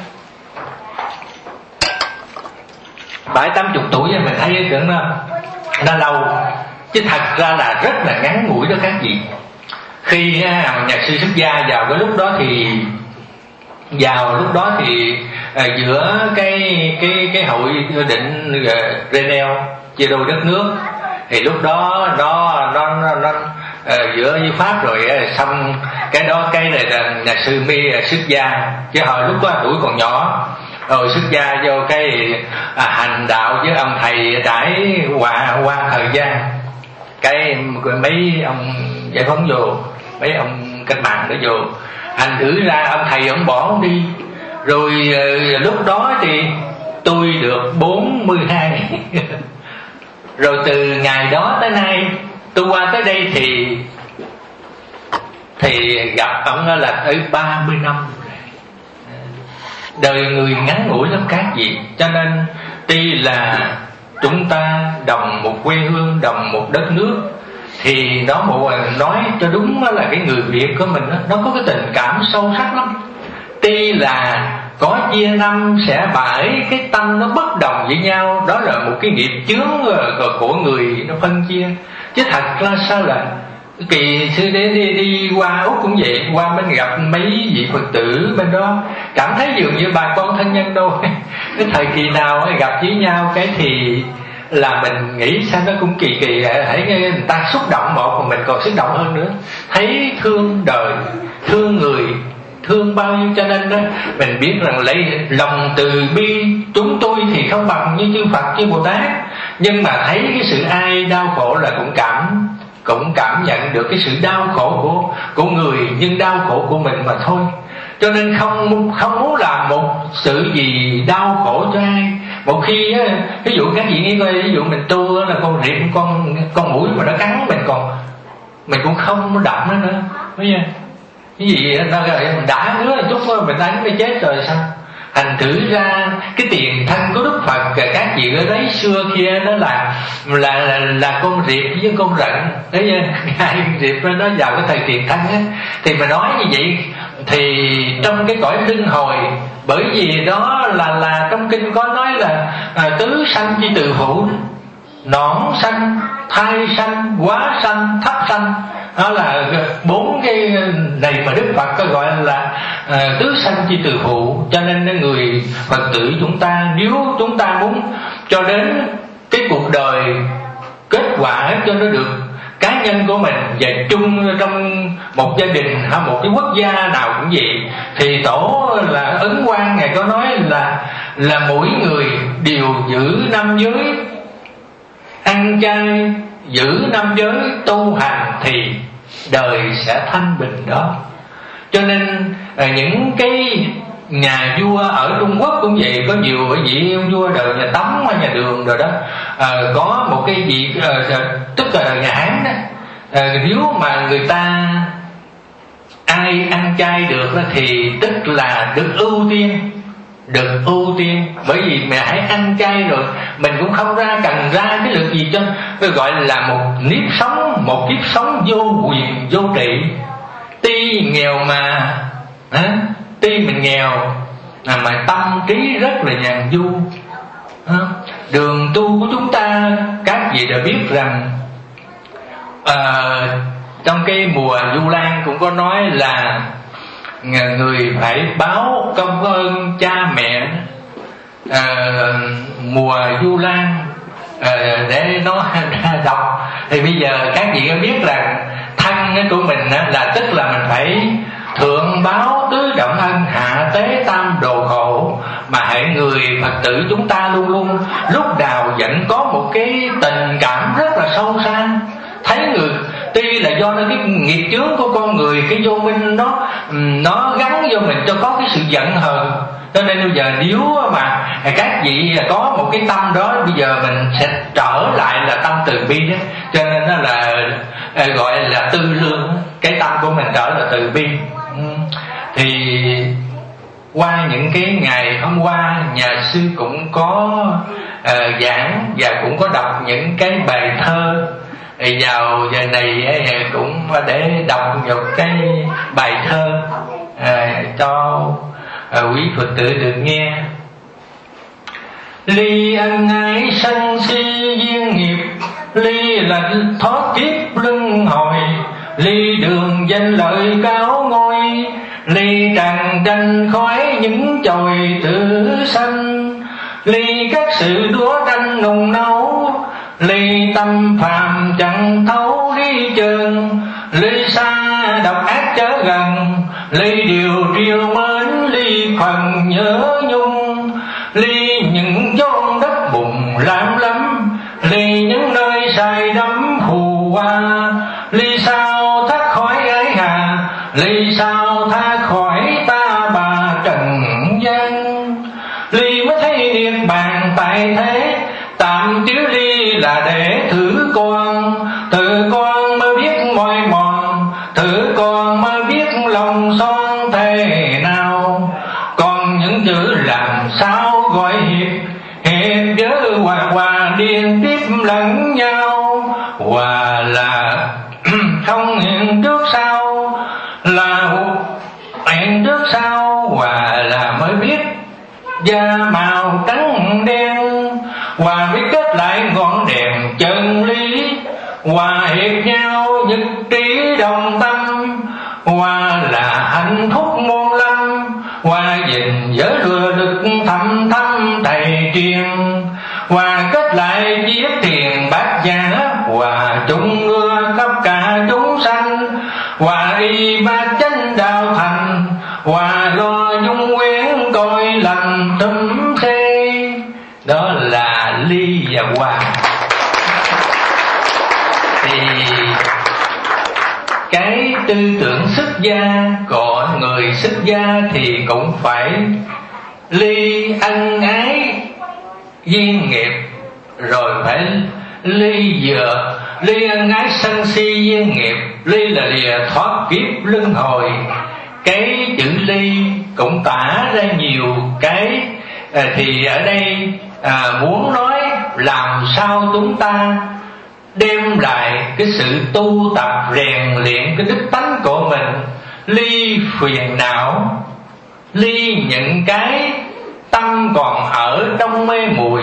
bảy tám chục tuổi mình thấy tưởng nó nó lâu, chứ thật ra là rất là ngắn ngủi đó các vị. Khi nhà sư xuất gia vào cái lúc đó thì vào lúc đó thì à, giữa cái cái cái hội định Reneo chia đôi đất nước thì lúc đó nó nó nó, nó à, giữa với Pháp rồi xong cái đó cái này là nhà sư mi xuất gia, chứ hồi lúc đó tuổi còn nhỏ rồi xuất gia vô cái à, hành đạo với ông thầy trải qua qua thời gian, cái mấy ông giải phóng vô, mấy ông cách mạng đó vô hành thử ra, ông thầy ông bỏ ông đi rồi. uh, lúc đó thì tôi được bốn mươi hai rồi từ ngày đó tới nay tôi qua tới đây thì thì gặp ông là tới ba mươi năm. Đời người ngắn ngủi lắm các vị, cho nên tuy là chúng ta đồng một quê hương, đồng một đất nước, thì nó một nói cho đúng là cái người Việt của mình đó, nó có cái tình cảm sâu sắc lắm. Tuy là có chia năm sẽ bãi, cái tâm nó bất đồng với nhau, đó là một cái nghiệp chướng của người nó phân chia. Chứ thật ra sao là kỳ sư đi, đi đi qua Úc cũng vậy, qua bên gặp mấy vị Phật tử bên đó cảm thấy dường như bà con thân nhân đâu. Cái thời kỳ nào gặp với nhau cái thì là mình nghĩ sao nó cũng kỳ kỳ, hãy nghe người ta xúc động một mà mình còn xúc động hơn nữa, thấy thương đời, thương người, thương bao nhiêu. Cho nên đó mình biết rằng lấy lòng từ bi chúng tôi thì không bằng như chư Phật, chư Bồ Tát, nhưng mà thấy cái sự ai đau khổ là cũng cảm cũng cảm nhận được cái sự đau khổ của của người, nhưng đau khổ của mình mà thôi. Cho nên không không muốn làm một sự gì đau khổ cho ai. Một khi á, ví dụ các chị nghĩ coi, ví dụ mình tu là con riệp, con con mũi mà nó cắn mình còn mình cũng không động nó nữa, thấy chưa? Cái gì nó mình đã nữa chút thôi mình đánh nó chết rồi sao? Thành thử ra cái tiền thân của Đức Phật các chị ở đấy xưa kia đó là là là, là con riệp với con rận, thấy chưa? Hai riệp nó vào cái thời tiền thân á, thì mà nói như vậy thì trong cái cõi luân hồi, bởi vì đó là là trong kinh có nói là à, tứ sanh chi từ phụ, nõn sanh, thai sanh, quá sanh, thấp sanh. Đó là bốn cái này mà Đức Phật có gọi là à, tứ sanh chi từ phụ. Cho nên người Phật tử chúng ta, nếu chúng ta muốn cho đến cái cuộc đời kết quả cho nó được cá nhân của mình và chung trong một gia đình hay một cái quốc gia nào cũng vậy, thì tổ là Ấn Quang ngài có nói là là mỗi người đều giữ năm giới, ăn chay, giữ năm giới, tu hành thì đời sẽ thanh bình đó. Cho nên những cái nhà vua ở Trung Quốc cũng vậy, có nhiều cái vị ông vua đời nhà Tống hay nhà Đường rồi đó, à, có một cái vị à, tức là nhà Hán đó, à, nếu mà người ta ai ăn chay được thì tức là được ưu tiên, được ưu tiên. Bởi vì mẹ hãy ăn chay rồi mình cũng không ra cần ra cái lực gì cho tôi gọi là một nếp sống, một kiếp sống vô quyền vô trị. Tuy nghèo mà à, tuy mình nghèo à, mà tâm trí rất là nhàn du. à, Đường tu của chúng ta các vị đã biết rằng à, trong cái mùa Du Lan cũng có nói là người phải báo công ơn cha mẹ à, mùa Du Lan à, để nó đọc. Thì bây giờ các vị có biết là thân của mình là tức là mình phải thượng báo tứ trọng ân, hạ tế tam đồ khổ. Mà hãy người Phật tử chúng ta luôn luôn lúc nào vẫn có một cái tình cảm rất là sâu xa. Thấy người tuy là do cái nghiệp chướng của con người, cái vô minh nó nó gắn vô mình cho có cái sự giận hờn. Cho nên bây giờ nếu mà các vị có một cái tâm đó, bây giờ mình sẽ trở lại là tâm từ bi đó. Cho nên nó là gọi là tư lương, cái tâm của mình trở là từ bi. Thì qua những cái ngày hôm qua, nhà sư cũng có uh, giảng và cũng có đọc những cái bài thơ. Thì vào giờ này cũng để đọc một cái bài thơ à, cho à, quý Phật tử được nghe. Ly ân ái sân si duyên nghiệp, ly là thoát kiếp luân hồi, ly đường danh lợi cao ngôi, ly trần tranh khói những chồi tử sanh, ly các sự đúa tranh nùng nấu, ly tâm phàm chẳng thấu ly trơn, ly xa độc ác chớ gần, ly điều triều mến, ly phần nhớ nhung, ly những chốn đất bùn lam lắm, ly những nơi say đắm phù hoa, ly sao thoát khỏi ái hà, ly sao tha khỏi ta bà trần gian, ly mới thấy niết bàn tại thế, tạm chứ ly là để thử con, thử con mới biết mỏi mòn, thử con mới biết lòng son thế nào. Còn những chữ làm sao gọi hiệp, hiệp với hòa hòa điên tiếp lẫn nhau, hòa là không hiện trước sau, là hẹn trước sau, hòa là mới biết da màu trắng đen, hòa biết kết lại ngọn đèn chân lý, hòa hiệp nhau nhất trí đồng tâm, hòa là hạnh phúc muôn lâm, hòa gìn giới lừa được thâm thâm thầy truyền, hòa kết lại viết tiền bát giá, hòa chung ưa khắp cả chúng sanh, hòa y ba chánh đạo thành, hòa lo dung quyến coi lành thâm xê. Đó là ly và hòa. tư tưởng xuất gia, của người xuất gia thì cũng phải ly ân ái duyên nghiệp, rồi phải ly dựa ly ân ái sân si duyên nghiệp, ly là lìa thoát kiếp luân hồi. Cái chữ ly cũng tả ra nhiều cái, à, thì ở đây à, muốn nói làm sao chúng ta đem lại cái sự tu tập rèn luyện cái đức tánh của mình, ly phiền não, ly những cái tâm còn ở trong mê muội,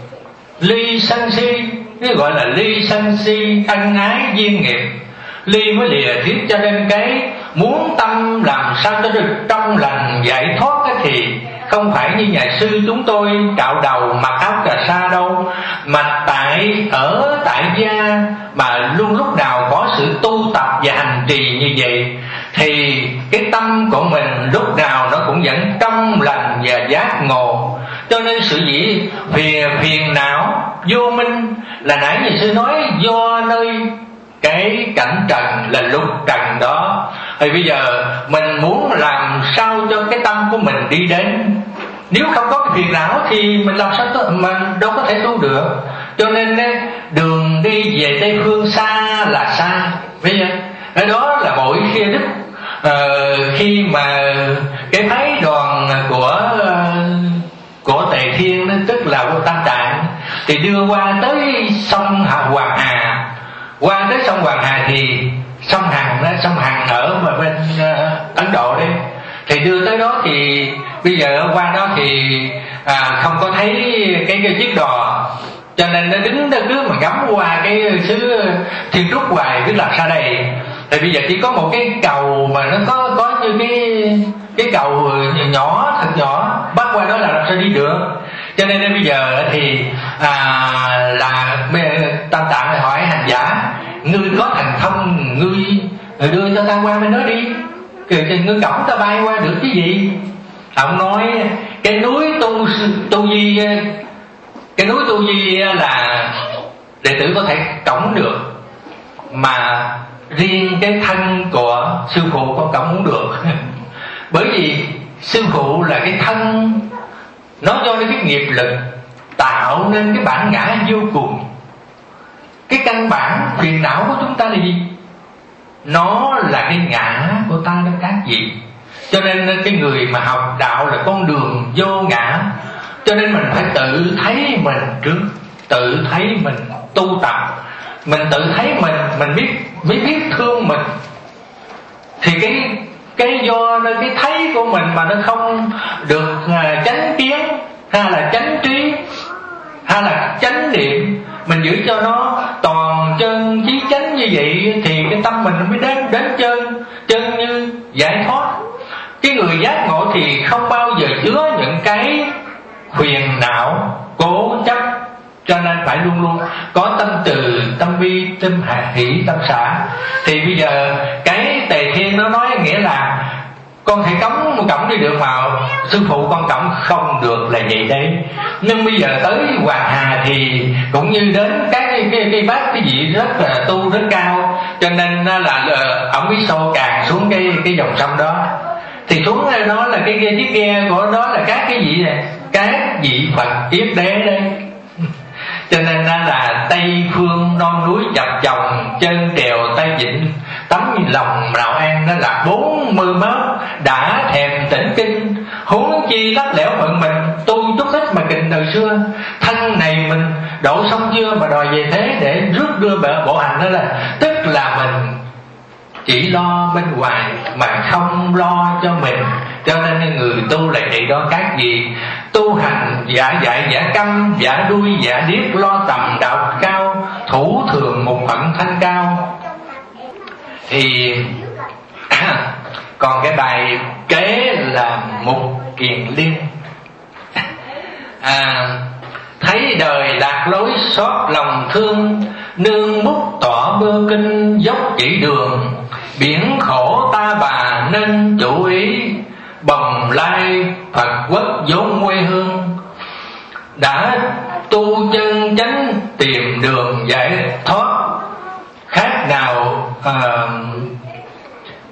ly sân si, cái gọi là ly sân si ân ái duyên nghiệp, ly mới lìa thiết. Cho nên cái muốn tâm làm sao cho được trong lành giải thoát cái thì không phải như nhà sư chúng tôi cạo đầu mặc áo cà sa đâu, mà tại ở tại gia mà luôn lúc nào có sự tu tập và hành trì như vậy thì cái tâm của mình lúc nào nó cũng vẫn trong lành và giác ngộ. Cho nên sự gì phiền phiền não vô minh là nãy nhà sư nói do nơi cái cảnh trần là lục trần đó. Thì bây giờ mình muốn làm sao cho cái tâm của mình đi đến, nếu không có cái phiền não thì mình làm sao tu, mình đâu có thể tu được. Cho nên đường đi về Tây Phương xa là xa. Bây giờ ở đó là mỗi khi đức uh, khi mà cái phái đoàn của uh, của Tề Thiên đó, tức là của Tam Tạng, thì đưa qua tới sông Hà Hoàng Hà. Qua tới sông Hoàng Hà thì sông Hằng đó, sông Hằng ở mà bên uh, Ấn Độ đây, thì đưa tới đó thì bây giờ qua đó thì à, không có thấy cái, cái chiếc đò, cho nên nó đứng đó cứ mà ngắm qua cái xứ Thiên Trúc hoài cứ làm sao đây. Thì bây giờ chỉ có một cái cầu mà nó có có như cái cái cầu nhỏ thật nhỏ, bắt qua đó là làm sao đi được. Cho nên bây giờ thì à, là Tam Tạng hỏi hành giả, ngươi có thần thông, ngươi đưa cho ta qua bên đó đi, thì ngươi cõng ta bay qua được cái gì. Ông nói cái núi tu tu di, cái núi tu di là đệ tử có thể cõng được, mà riêng cái thân của sư phụ con cõng không được. Bởi vì sư phụ là cái thân, nó do cái nghiệp lực tạo nên cái bản ngã vô cùng. Cái căn bản phiền não của chúng ta là gì? Nó là cái ngã của ta đó các vị. Cho nên cái người mà học đạo là con đường vô ngã. Cho nên mình phải tự thấy mình trước, tự thấy mình tu tập, mình tự thấy mình, mình biết mới biết thương mình. Thì cái cái do cái thấy của mình mà nó không được chánh kiến, hay là chánh trí, hay là chánh niệm, mình giữ cho nó toàn chân chí chánh như vậy thì cái tâm mình mới đến đến chân chân như giải thoát. Cái người giác ngộ thì không bao giờ chứa những cái phiền não cố chấp, cho nên phải luôn luôn có tâm từ, tâm bi, tâm hạ hỷ, tâm xả. Thì bây giờ cái Tề Thiên nó nói nghĩa là con thể cõng cõng đi được mà sư phụ con cõng không được là vậy đấy. Nhưng bây giờ tới Hoàng Hà thì cũng như đến các cái, cái, cái bác cái vị rất là tu rất cao, cho nên là, là ông mới xô càng xuống cái cái dòng sông đó. Thì xuống đó là cái, cái chiếc ghe của đó là các cái vị này, các vị Phật yết đế đây. Cho nên là Tây Phương non núi chập chồng, chân trèo tay vịnh, tấm lòng nào an, nó là bốn mươi mốt đã thèm tĩnh kinh. Huống chi lắc lẻo phận mình, tu chút ít mà kình đời xưa. Thân này mình đổ xong chưa mà đòi về thế để rước đưa bộ hành, đó là tức là mình chỉ lo bên ngoài mà không lo cho mình. Cho nên người tu là vậy đó các vị. Tu hành giả dạy giả câm, giả đuôi giả điếc, lo tầm đạo cao, thủ thường một phận thanh cao. Thì còn cái bài kế là Mục Kiền Liên. à, Thấy đời lạc lối xót lòng thương, nương bút tỏ bơ kinh dốc chỉ đường. Biển khổ ta bà nên chủ ý, bồng lai Phật quốc vốn quê hương. Đã tu chân chánh tìm đường giải thoát, khác nào à,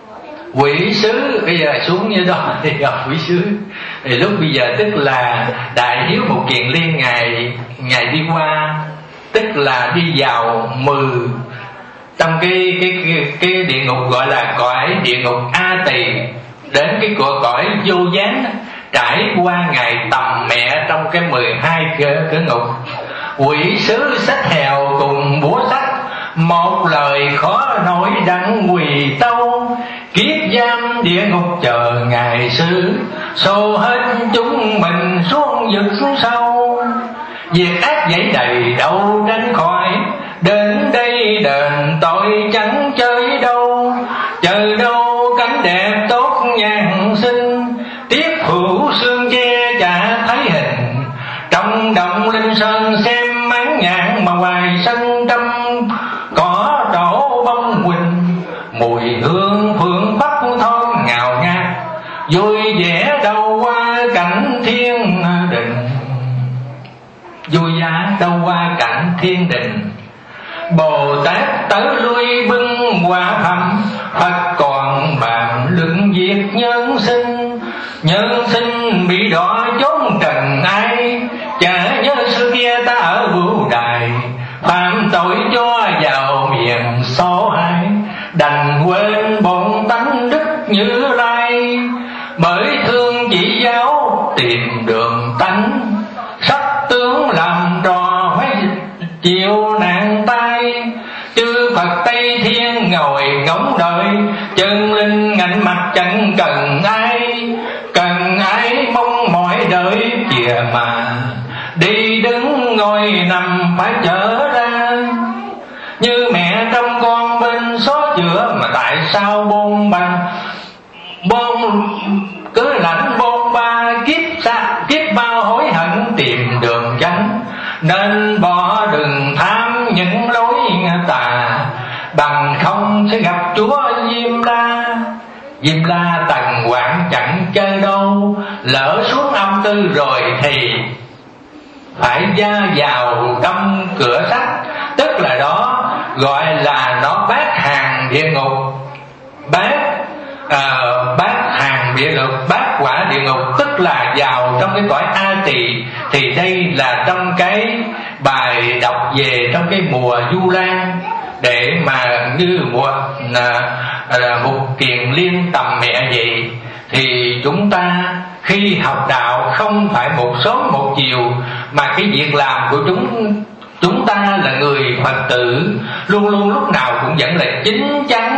quỷ sứ. Bây giờ xuống như đó thì gặp quỷ sứ. Thì lúc bây giờ tức là Đại Hiếu Mục Kiền Liên ngài ngài đi qua, tức là đi vào mười trong cái cái cái, cái địa ngục gọi là cõi địa ngục A Tỳ, đến cái cõi cõi vô gián, trải qua ngày tầm mẹ trong cái mười hai cửa, cửa ngục. Quỷ sứ sách hèo cùng búa sách, một lời khó nói đặng quỳ tâu. Kiếp giam địa ngục chờ ngày xứ, xô hết chúng mình xuống vực sâu. Việc ác dãy đầy đâu tránh khỏi, đến đây đền tội chẳng chơi đâu. Chờ đâu cánh đẹp tốt nhàn sinh, tiếp hữu xương che chả thấy hình. Trong động linh sơn xem máng nhạn, mà ngoài sân trăm cỏ đổ bông quỳnh. Mùi hương phương bắc thơm ngào ngạt, vui vẻ đâu qua cảnh thiên đình. Vui giá đâu qua cảnh thiên đình. Bồ Tát tới lui bưng quả phẩm, Phật còn bàn luận việc nhân sinh. Nhân sinh bị đọa chốn trần ai, chả nhớ xưa kia ta ở vũ đài. Phạm tội cho vào miệng số hai, đành quên bổn tánh đức Như Lai. Bởi thương chỉ giáo tìm đường tánh, sắc tướng làm trò phải chịu nạn tai. Chư Phật Tây Thiên ngồi ngóng đợi, chân linh ngạnh mặt chẳng cần ai. Cần ai mong mỏi đợi kìa mà, đi đứng ngồi nằm phải trở ra. Như mẹ trong con bên xó chữa, mà tại sao bôn ba bôn cứ lãnh bôn ba kiếp xa kiếp bao hối hận tìm đường tránh. Nên bỏ đừng tham những lối tà, bằng không sẽ gặp Chúa Diêm La. Diêm La tần quảng chẳng chơi đâu, lỡ xuống âm tư rồi thì phải gia vào trong cửa sách. Tức là đó gọi là nó bát hàng địa ngục, bát à, bát hàng địa ngục, bát quả địa ngục, tức là vào trong cái cõi A Tỳ. Thì đây là trong cái bài đọc về trong cái mùa Du Lan, để mà như mùa à, à, Mục Kiền Liên tầm mẹ vậy. Thì chúng ta khi học đạo không phải một sớm một chiều, mà cái việc làm của chúng chúng ta là người Phật tử luôn luôn lúc nào cũng vẫn là chín chắn.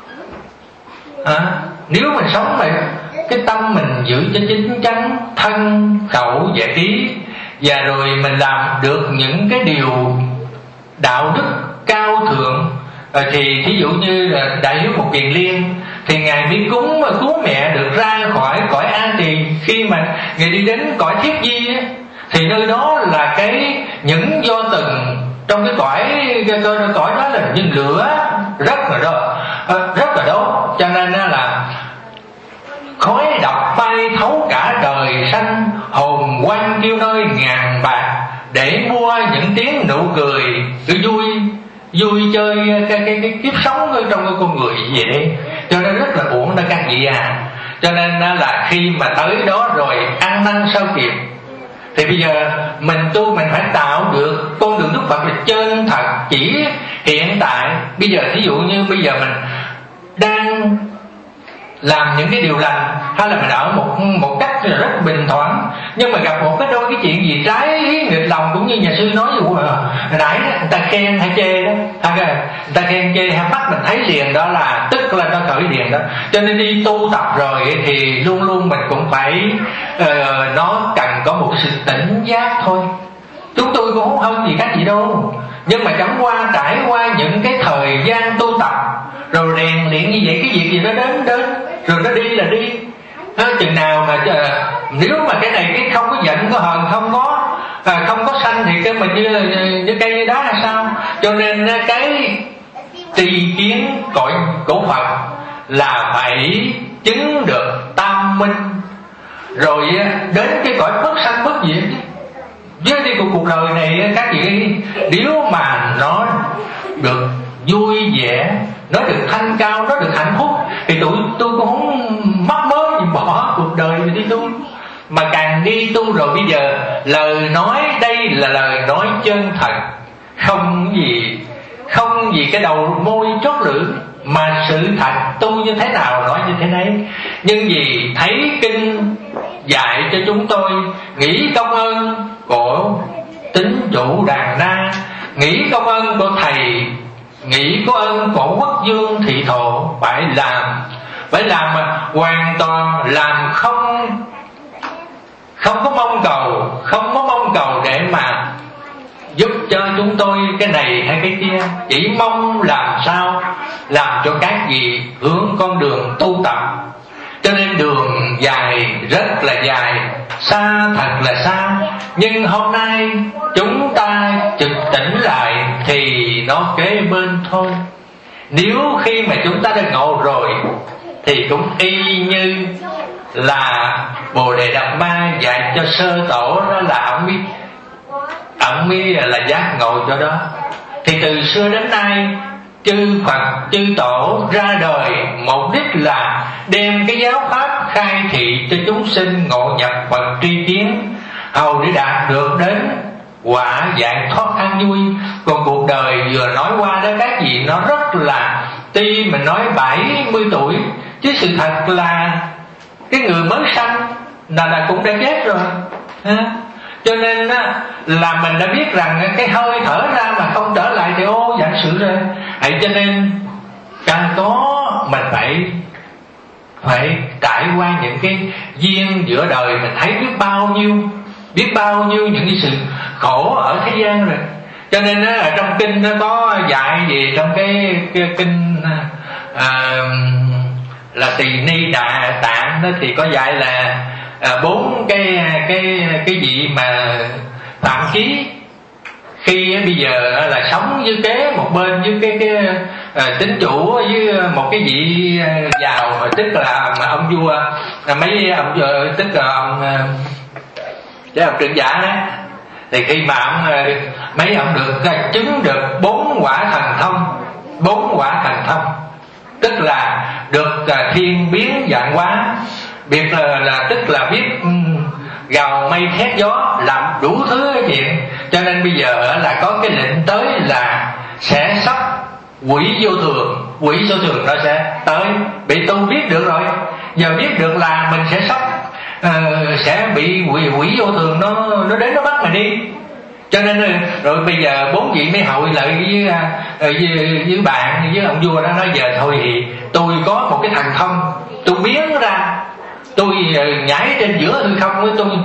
À, nếu mình sống mà cái tâm mình giữ cho chín chắn, thân khẩu và ý, và rồi mình làm được những cái điều đạo đức cao thượng, à, thì thí dụ như là Đại Hiếu Mục Kiền Liên thì ngài mới cúng mà cứu mẹ được ra khỏi cõi A Tỳ. Khi mà ngài đi đến cõi Thiết Di á, thì nơi đó là cái những do từng trong cái cõi cái cõi đó là như lửa rất là đó rất là đốt, cho nên là khói độc bay thấu cả trời xanh, hồn quanh kêu nơi ngàn bạc, để mua những tiếng nụ cười cứ vui vui chơi cái cái cái kiếp sống ở trong cái con người gì đấy. Cho nên rất là uổng đó các vị à. Cho nên là khi mà tới đó rồi ăn năn sâu kịp, thì bây giờ mình tu mình phải tạo được con đường Đức Phật là chân thật chỉ hiện tại. Bây giờ thí dụ như bây giờ mình đang làm những cái điều lành, hay là mình ở một một cách rất bình thoảng, nhưng mà gặp một cái đôi cái chuyện gì trái nghịch lòng, cũng như nhà sư nói vừa nãy người ta khen hay chê đó, hay là người ta khen chê hay bắt mình thấy liền, đó là tức là nó khởi liền đó. Cho nên đi tu tập rồi thì luôn luôn mình cũng phải uh, nó cần có một sự tỉnh giác thôi. Chúng tôi cũng không hơn gì khác gì đâu, nhưng mà chẳng qua trải qua những cái thời gian tu tập rồi rèn luyện như vậy, cái việc gì nó đến đến rồi nó đi là đi. À, chừng nào mà à, nếu mà cái này cái không có giận có hờn không có à, không có sanh thì cái mình như, như, như cây như đá là sao. Cho nên cái tùy kiến cõi của Phật là phải chứng được tam minh, rồi đến cái cõi bất sanh bất diệt. Với đi cuộc, cuộc đời này các vị, nếu mà nó được vui vẻ, nó được thanh cao, nó được hạnh phúc, thì tụi tôi cũng không mắc mớ gì bỏ cuộc đời đi tu. Mà càng đi tu rồi bây giờ lời nói đây là lời nói chân thật, không gì không gì cái đầu môi chót lưỡi, mà sự thật tu như thế nào nói như thế đấy. Nhưng vì thấy kinh dạy cho chúng tôi nghĩ công ơn của tín chủ Đàn Na, nghĩ công ơn của thầy, nghĩ có ơn của quốc dương thị thổ, phải làm phải làm hoàn toàn, làm không không có mong cầu, không có mong cầu để mà giúp cho chúng tôi cái này hay cái kia, chỉ mong làm sao làm cho các vị hướng con đường tu tập. Cho nên đường dài, rất là dài, xa thật là xa. Nhưng hôm nay chúng ta trực tỉnh lại thì nó kế bên thôi. Nếu khi mà chúng ta đã ngộ rồi thì cũng y như là Bồ Đề Đạt Ma dạy cho sơ tổ, đó là ông biết ẩn mi là giác ngộ cho đó. Thì từ xưa đến nay chư Phật chư tổ ra đời mục đích là đem cái giáo pháp khai thị cho chúng sinh ngộ nhập Phật tri kiến, hầu để đạt được đến quả giải thoát an vui. Còn cuộc đời vừa nói qua đó các vị, nó rất là, tuy mình nói bảy mươi tuổi chứ sự thật là cái người mới sanh là, là cũng đã chết rồi ha. Cho nên á, là mình đã biết rằng cái hơi thở ra mà không trở lại thì ô giả sử rồi. Vậy cho nên càng có mình phải phải trải qua những cái duyên giữa đời, mình thấy biết bao nhiêu biết bao nhiêu những cái sự khổ ở thế gian rồi. Cho nên á, ở trong kinh nó có dạy gì trong cái, cái kinh à, là Tỳ Ni Đà Tạng đó, thì có dạy là à, bốn cái cái cái vị mà phạm khí khi bây giờ là sống với kế một bên với cái cái uh, tín chủ với một cái vị giàu, tức là ông vua, là mấy ông vua, tức là ông cái ông trưởng giả đó. Thì khi mà ông mấy ông được chứng được bốn quả thần thông, bốn quả thần thông tức là được uh, thiên biến vạn hóa, biết là, là tức là biết um, gào mây thét gió, làm đủ thứ chuyện. Cho nên bây giờ là có cái lệnh tới là sẽ sắp quỷ vô thường, quỷ vô thường nó sẽ tới. Bị tu biết được rồi, giờ biết được là mình sẽ sắp uh, sẽ bị quỷ, quỷ vô thường nó nó đến nó bắt mình đi. Cho nên rồi bây giờ bốn vị mới hội lại với, với, với bạn, với ông vua đó, nói giờ thôi thì tôi có một cái thần thông, tôi biến ra, tôi nhảy trên giữa hư không với tôi,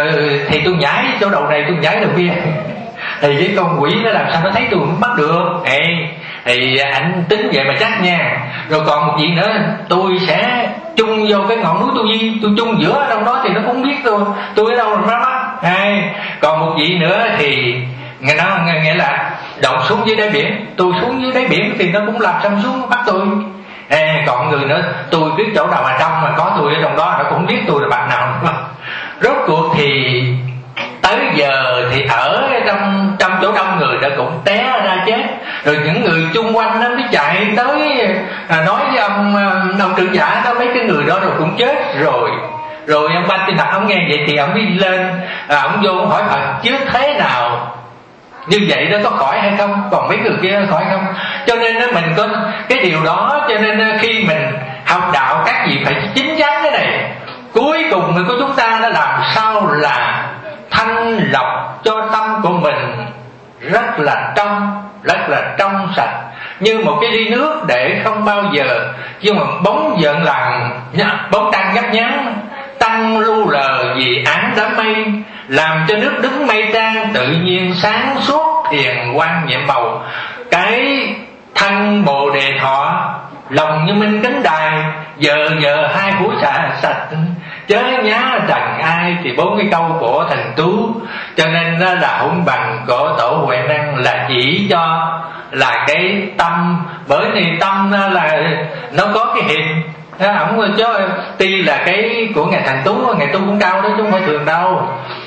thì tôi nhảy chỗ đầu này, tôi nhảy đầu kia, thì cái con quỷ nó làm sao nó thấy tôi không bắt được. Ê, thì anh tính vậy mà chắc nha. Rồi còn một vị nữa, tôi sẽ chung vô cái ngọn núi Tu Di, tôi chung giữa trong đó thì nó cũng biết tôi tôi ở đâu mà nó bắt. Hay còn một vị nữa thì nghe nó nghĩa là động xuống dưới đáy biển, tôi xuống dưới đáy biển thì nó cũng làm sao xuống bắt tôi. À, còn người nữa, tôi biết chỗ nào mà trong mà có tôi ở trong đó, nó cũng biết tôi là bạn nào. Rốt cuộc thì tới giờ thì ở trong trong chỗ đông người đã cũng té ra chết. Rồi những người chung quanh nó mới chạy tới à, nói với ông ông trưởng giả đó, mấy cái người đó rồi cũng chết rồi. Rồi ông Ban Tiên Thật ông nghe vậy thì ông đi lên, à, ông vô ông hỏi Phật chứ thế nào như vậy đó có khỏi hay không, còn mấy người kia khỏi không. Cho nên đó, mình có cái điều đó. Cho nên khi mình học đạo các vị phải chính chắn cái này. Cuối cùng người của chúng ta đã làm sao là thanh lọc cho tâm của mình rất là trong, rất là trong sạch, như một cái ly nước để không bao giờ nhưng mà bóng giận lặng, bóng trăng nhấp nhán, tăng lưu lờ vì án đám mây, làm cho nước đứng mây trang tự nhiên sáng suốt thiền quang nhiệm màu. Cái thân Bồ Đề Thọ lòng như minh cánh đài, giờ giờ hai của xạ sạch chớ nhá đằng ai, thì bốn cái câu của Thần Tú. Cho nên là hùng bằng của Tổ Huệ Năng là chỉ cho là cái tâm, bởi vì tâm là nó có cái hình. Ổng chứ tuy là cái của ngài Thành Tú, ngài tu cũng cao đó chứ không phải thường đâu.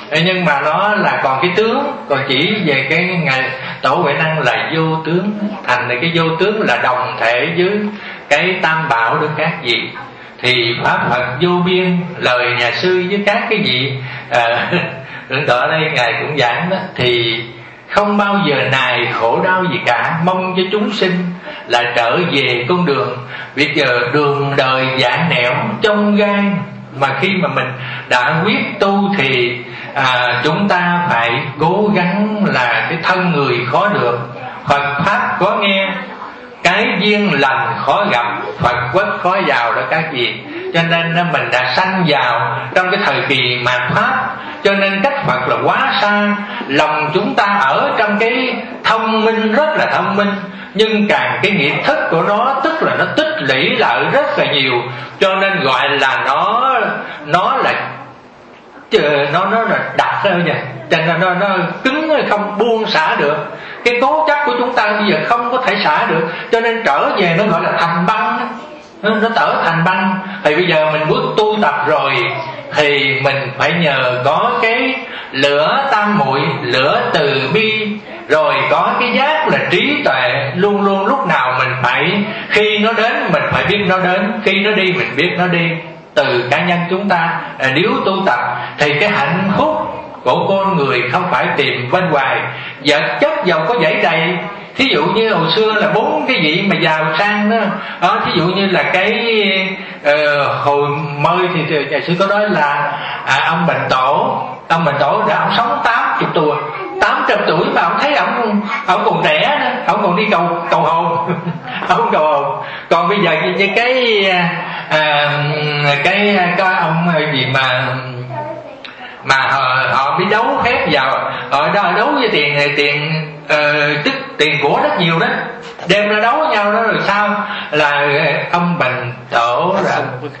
nhưng mà nó là còn cái tướng, còn chỉ về cái ngày Tổ Huệ Năng là vô tướng. Thành này cái vô tướng là đồng thể với cái tam bảo được các vị. Thì pháp Phật vô biên, lời nhà sư với các cái vị à, Thượng tọa đây ngài cũng giảng đó, thì không bao giờ nài khổ đau gì cả, mong cho chúng sinh là trở về con đường. Bây giờ đường đời dạn nẻo trong gai, mà khi mà mình đã quyết tu thì à, chúng ta phải cố gắng là cái thân người khó được, Phật pháp khó nghe, cái duyên lành khó gặp, Phật quốc khó vào đó các vị. Cho nên mình đã sanh vào trong cái thời kỳ mạt pháp, cho nên cách Phật là quá xa. Lòng chúng ta ở trong cái thông minh rất là thông minh, nhưng càng cái nghiệp thức của nó tức là nó tích lũy lại rất là nhiều, cho nên gọi là nó nó là nó nó là đặt ra vậy, cho nên nó nó cứng, không buông xả được. Cái cố chấp của chúng ta bây giờ không có thể xả được, cho nên trở về nó gọi là thành băng, nó, nó trở thành băng. Thì bây giờ mình bước tu tập rồi thì mình phải nhờ có cái lửa tam muội, lửa từ bi, rồi có cái giác là trí tuệ. Luôn luôn lúc nào mình phải, khi nó đến mình phải biết nó đến, khi nó đi mình biết nó đi. Từ cá nhân chúng ta nếu tu tập thì cái hạnh phúc của con người không phải tìm bên ngoài. Vật chất giàu có dãy đầy, thí dụ như hồi xưa là bốn cái vị mà giàu sang đó, đó thí dụ như là cái uh, hồi mơi thì nhà sư có nói là à, ông Bình Tổ, ông Bình Tổ đã ông sống tám mươi tuổi, tám trăm tuổi mà ông thấy ông ông còn trẻ nữa, ông còn đi cầu cầu hồn, ông cầu hồn. Còn bây giờ như cái à, cái cái ông gì mà mà họ, họ bị đấu phép vào, họ đấu với tiền tiền uh, tức tiền của rất nhiều đó, đem ra đấu với nhau đó, rồi sao là ông Bình Tổ là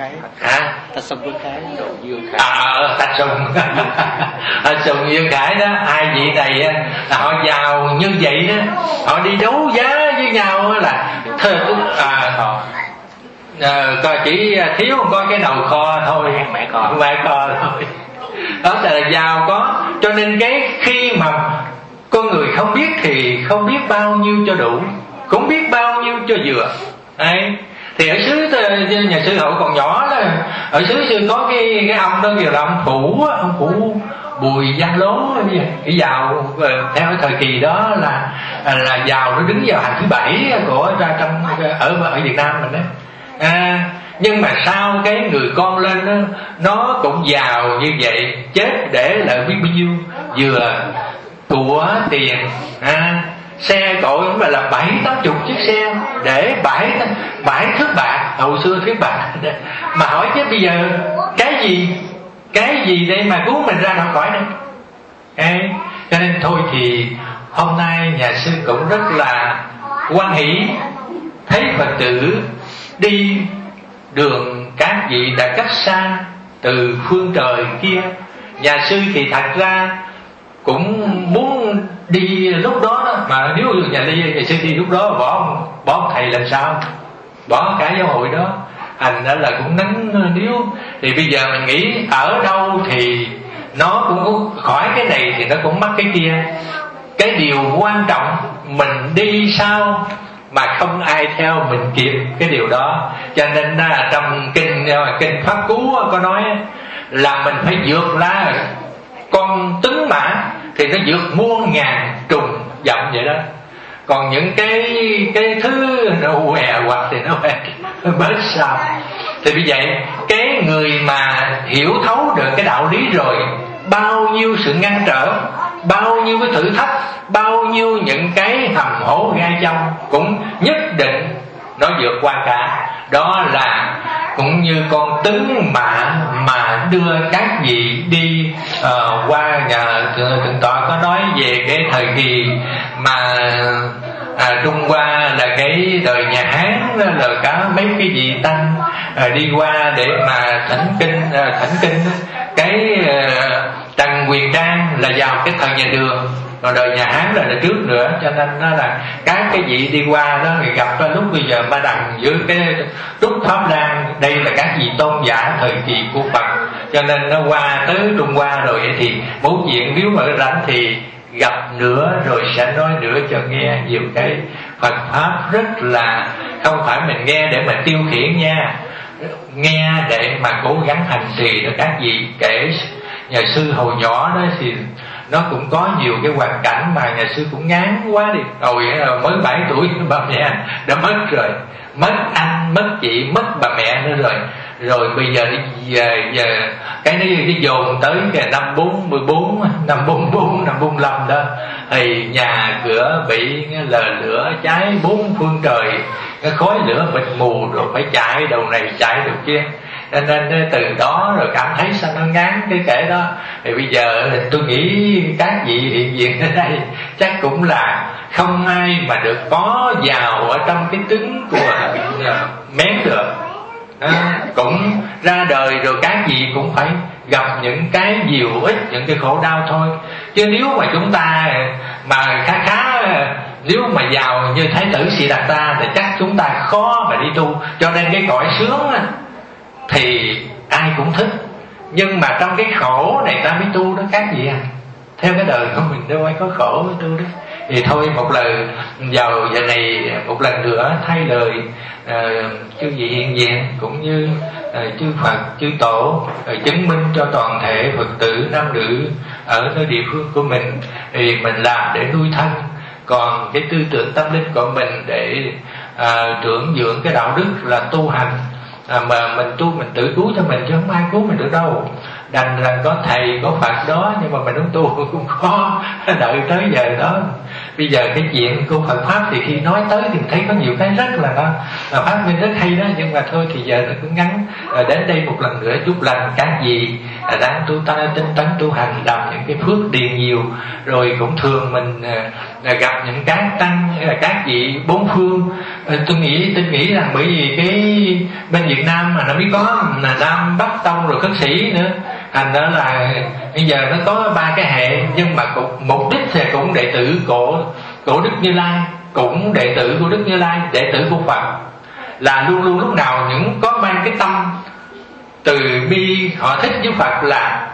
hả Thạch Sùng Vương Khải, Dương Khải à, Thạch Sùng Thạch Sùng Dương Khải đó, hai vị này là họ giàu như vậy đó, họ đi đấu giá với nhau là thơ à, họ à, chỉ thiếu có cái đầu kho thôi, mẹ kho mẹ kho thôi, đó là giàu có. Cho nên cái khi mà con người không biết thì không biết bao nhiêu cho đủ, cũng biết bao nhiêu cho vừa. Đấy. Thì ở xứ nhà sư Hậu còn nhỏ đó, ở xứ sư có cái cái ông đó kìa là ông Phủ, ông Phủ Bùi Văn Lố, cái giàu theo cái thời kỳ đó là là giàu, nó đứng vào hàng thứ bảy của ra trong ở ở Việt Nam mình đấy. À, nhưng mà sau cái người con lên đó, nó cũng giàu như vậy, chết để lại biết bao nhiêu vừa của tiền, à, xe cộ cũng là bảy tám chục chiếc xe để bãi bãi thước bạc, hồi xưa thước bạc. Mà hỏi chứ bây giờ cái gì cái gì đây mà cứu mình ra khỏi đây? À, cho nên thôi thì hôm nay nhà sư cũng rất là hoan hỷ thấy Phật tử đi đường các vị đã cách xa từ phương trời kia. Nhà sư thì thật ra cũng muốn đi lúc đó, đó mà nếu nhà đi nhà sư đi lúc đó bỏ bỏ thầy làm sao, bỏ cả giáo hội đó. Thành ra là cũng nắng níu. Thì bây giờ mình nghĩ ở đâu thì nó cũng khỏi cái này thì nó cũng mất cái kia. Cái điều quan trọng mình đi sao mà không ai theo mình kịp cái điều đó. Cho nên là trong kinh kinh Pháp Cú có nói là mình phải vượt lá con tuấn mã thì nó vượt muôn ngàn trùng dặm vậy đó. Còn những cái cái thứ nó què hoặc thì nó bớt sao. Thì vì vậy cái người mà hiểu thấu được cái đạo lý rồi, bao nhiêu sự ngăn trở, bao nhiêu cái thử thách, bao nhiêu những cái hầm hố gai trong cũng nhất định nó vượt qua cả. Đó là cũng như con tấn mã mà đưa các vị đi uh, qua nhà thượng tọa có nói về cái thời kỳ mà à, Trung Hoa là cái đời nhà Hán, là cả mấy cái vị tăng à, đi qua để mà thỉnh kinh à, thỉnh kinh cái à, Trần Quyền Trang là vào cái thời nhà Đường, còn đời nhà Hán là, là trước nữa. Cho nên nó là các cái vị đi qua đó thì gặp lúc bây giờ Ma Đằng dưới cái Trúc Pháp Đan, đây là các vị tôn giả thời kỳ của Phật. cho nên nó qua tới Trung Hoa rồi thì muốn chuyện nếu mà rảnh thì gặp nữa rồi sẽ nói nữa cho nghe nhiều cái Phật pháp rất là không phải mình nghe để mà tiêu khiển nha, nghe để mà cố gắng hành trì đó các vị. Kể nhà sư hồi nhỏ đó thì nó cũng có nhiều cái hoàn cảnh mà nhà sư cũng ngán quá đi. Hồi mới bảy tuổi bà mẹ đã mất rồi, mất anh, mất chị, mất bà mẹ nữa rồi. Rồi bây giờ giờ, giờ cái nó cái dồn tới cái năm bốn mươi bốn, năm bốn bốn, năm bốn lăm đó thì nhà cửa bị lờ lửa cháy bốn phương trời, cái khói lửa mịt mù rồi phải chạy đầu này chạy đầu kia. Cho nên từ đó rồi cảm thấy sao nó ngán cái kể đó. Thì bây giờ tôi nghĩ các vị hiện diện ở đây chắc cũng là không ai mà được có vào ở trong cái trứng của mén được. À, cũng ra đời rồi các vị cũng phải gặp những cái nhiều ít, những cái khổ đau thôi. Chứ nếu mà chúng ta mà khá khá nếu mà giàu như Thái tử Siddhartha thì chắc chúng ta khó mà đi tu. Cho nên cái cõi sướng thì ai cũng thích, nhưng mà trong cái khổ này ta mới tu đó các vị à. Theo cái đời của mình đâu phải có khổ mới tu đó. Thì thôi một lần vào giờ này một lần nữa thay lời uh, chư vị hiện diện cũng như uh, chư Phật chư Tổ uh, chứng minh cho toàn thể Phật tử nam nữ ở nơi địa phương của mình thì mình làm để nuôi thân, còn cái tư tưởng tâm linh của mình để uh, trưởng dưỡng cái đạo đức là tu hành. À, mà mình tu mình tự cứu cho mình chứ không ai cứu mình được đâu. Đành rằng có thầy có Phật đó, nhưng mà mình không tu cũng khó đợi tới giờ đó. Bây giờ cái chuyện của Phật pháp thì khi nói tới thì thấy có nhiều cái rất là nó là phát minh rất hay đó, nhưng mà thôi thì giờ nó cũng ngắn. À, đến đây một lần nữa chúc lành các vị à, đang tu ta tinh tấn tu hành làm những cái phước điền nhiều. Rồi cũng thường mình à, gặp những các tăng à, các vị bốn phương. À, tôi nghĩ tôi nghĩ rằng bởi vì cái bên Việt Nam mà nó mới có là Nam Bắc Tông rồi Khất Sĩ nữa, thành đó là bây giờ nó có ba cái hệ, nhưng mà cũng, mục đích thì cũng đệ tử của của Đức Như Lai, cũng đệ tử của Đức Như Lai, đệ tử của Phật, là luôn luôn lúc nào những có mang cái tâm từ bi họ thích với Phật là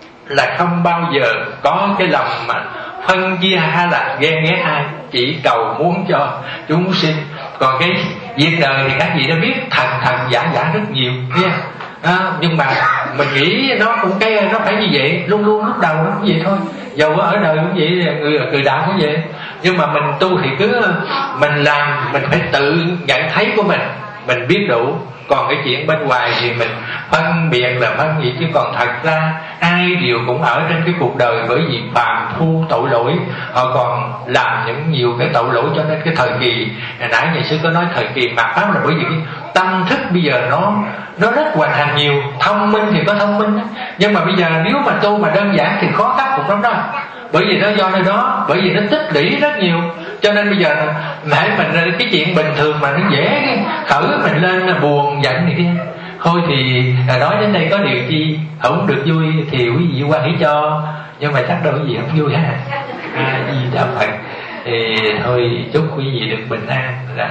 là không bao giờ có cái lòng mà phân chia hay là ghen ghét ai, chỉ cầu muốn cho chúng sinh. Còn cái việc đời thì các vị đã biết thần thần giả giả rất nhiều nha. À, nhưng mà mình nghĩ nó cũng cái nó phải như vậy, luôn luôn lúc đầu nó cũng vậy thôi, dầu ở đời cũng vậy, người người đạo cũng vậy. Nhưng mà mình tu thì cứ mình làm, mình phải tự nhận thấy của mình, mình biết đủ. Còn cái chuyện bên ngoài thì mình phân biệt là phân gì, chứ còn thật ra ai đều cũng ở trên cái cuộc đời bởi vì phàm phu tội lỗi, họ còn làm những nhiều cái tội lỗi. Cho nên cái thời kỳ hồi nãy nhà sư có nói thời kỳ mạt pháp là bởi vì cái tâm thức bây giờ nó nó rất hoàn thành nhiều. Thông minh thì có thông minh, nhưng mà bây giờ nếu mà tu mà đơn giản thì khó khắc phục lắm đó, bởi vì nó do nơi đó, bởi vì nó tích lũy rất nhiều. Cho nên bây giờ hãy mình cái chuyện bình thường mà nó dễ khởi mình lên là buồn giận này kia. Thôi thì nói đến đây có điều chi không được vui thì quý vị quan hỷ cho, nhưng mà chắc đâu cái gì không vui ha. À, gì đạo Phật thì thôi chúc quý vị được bình an. Là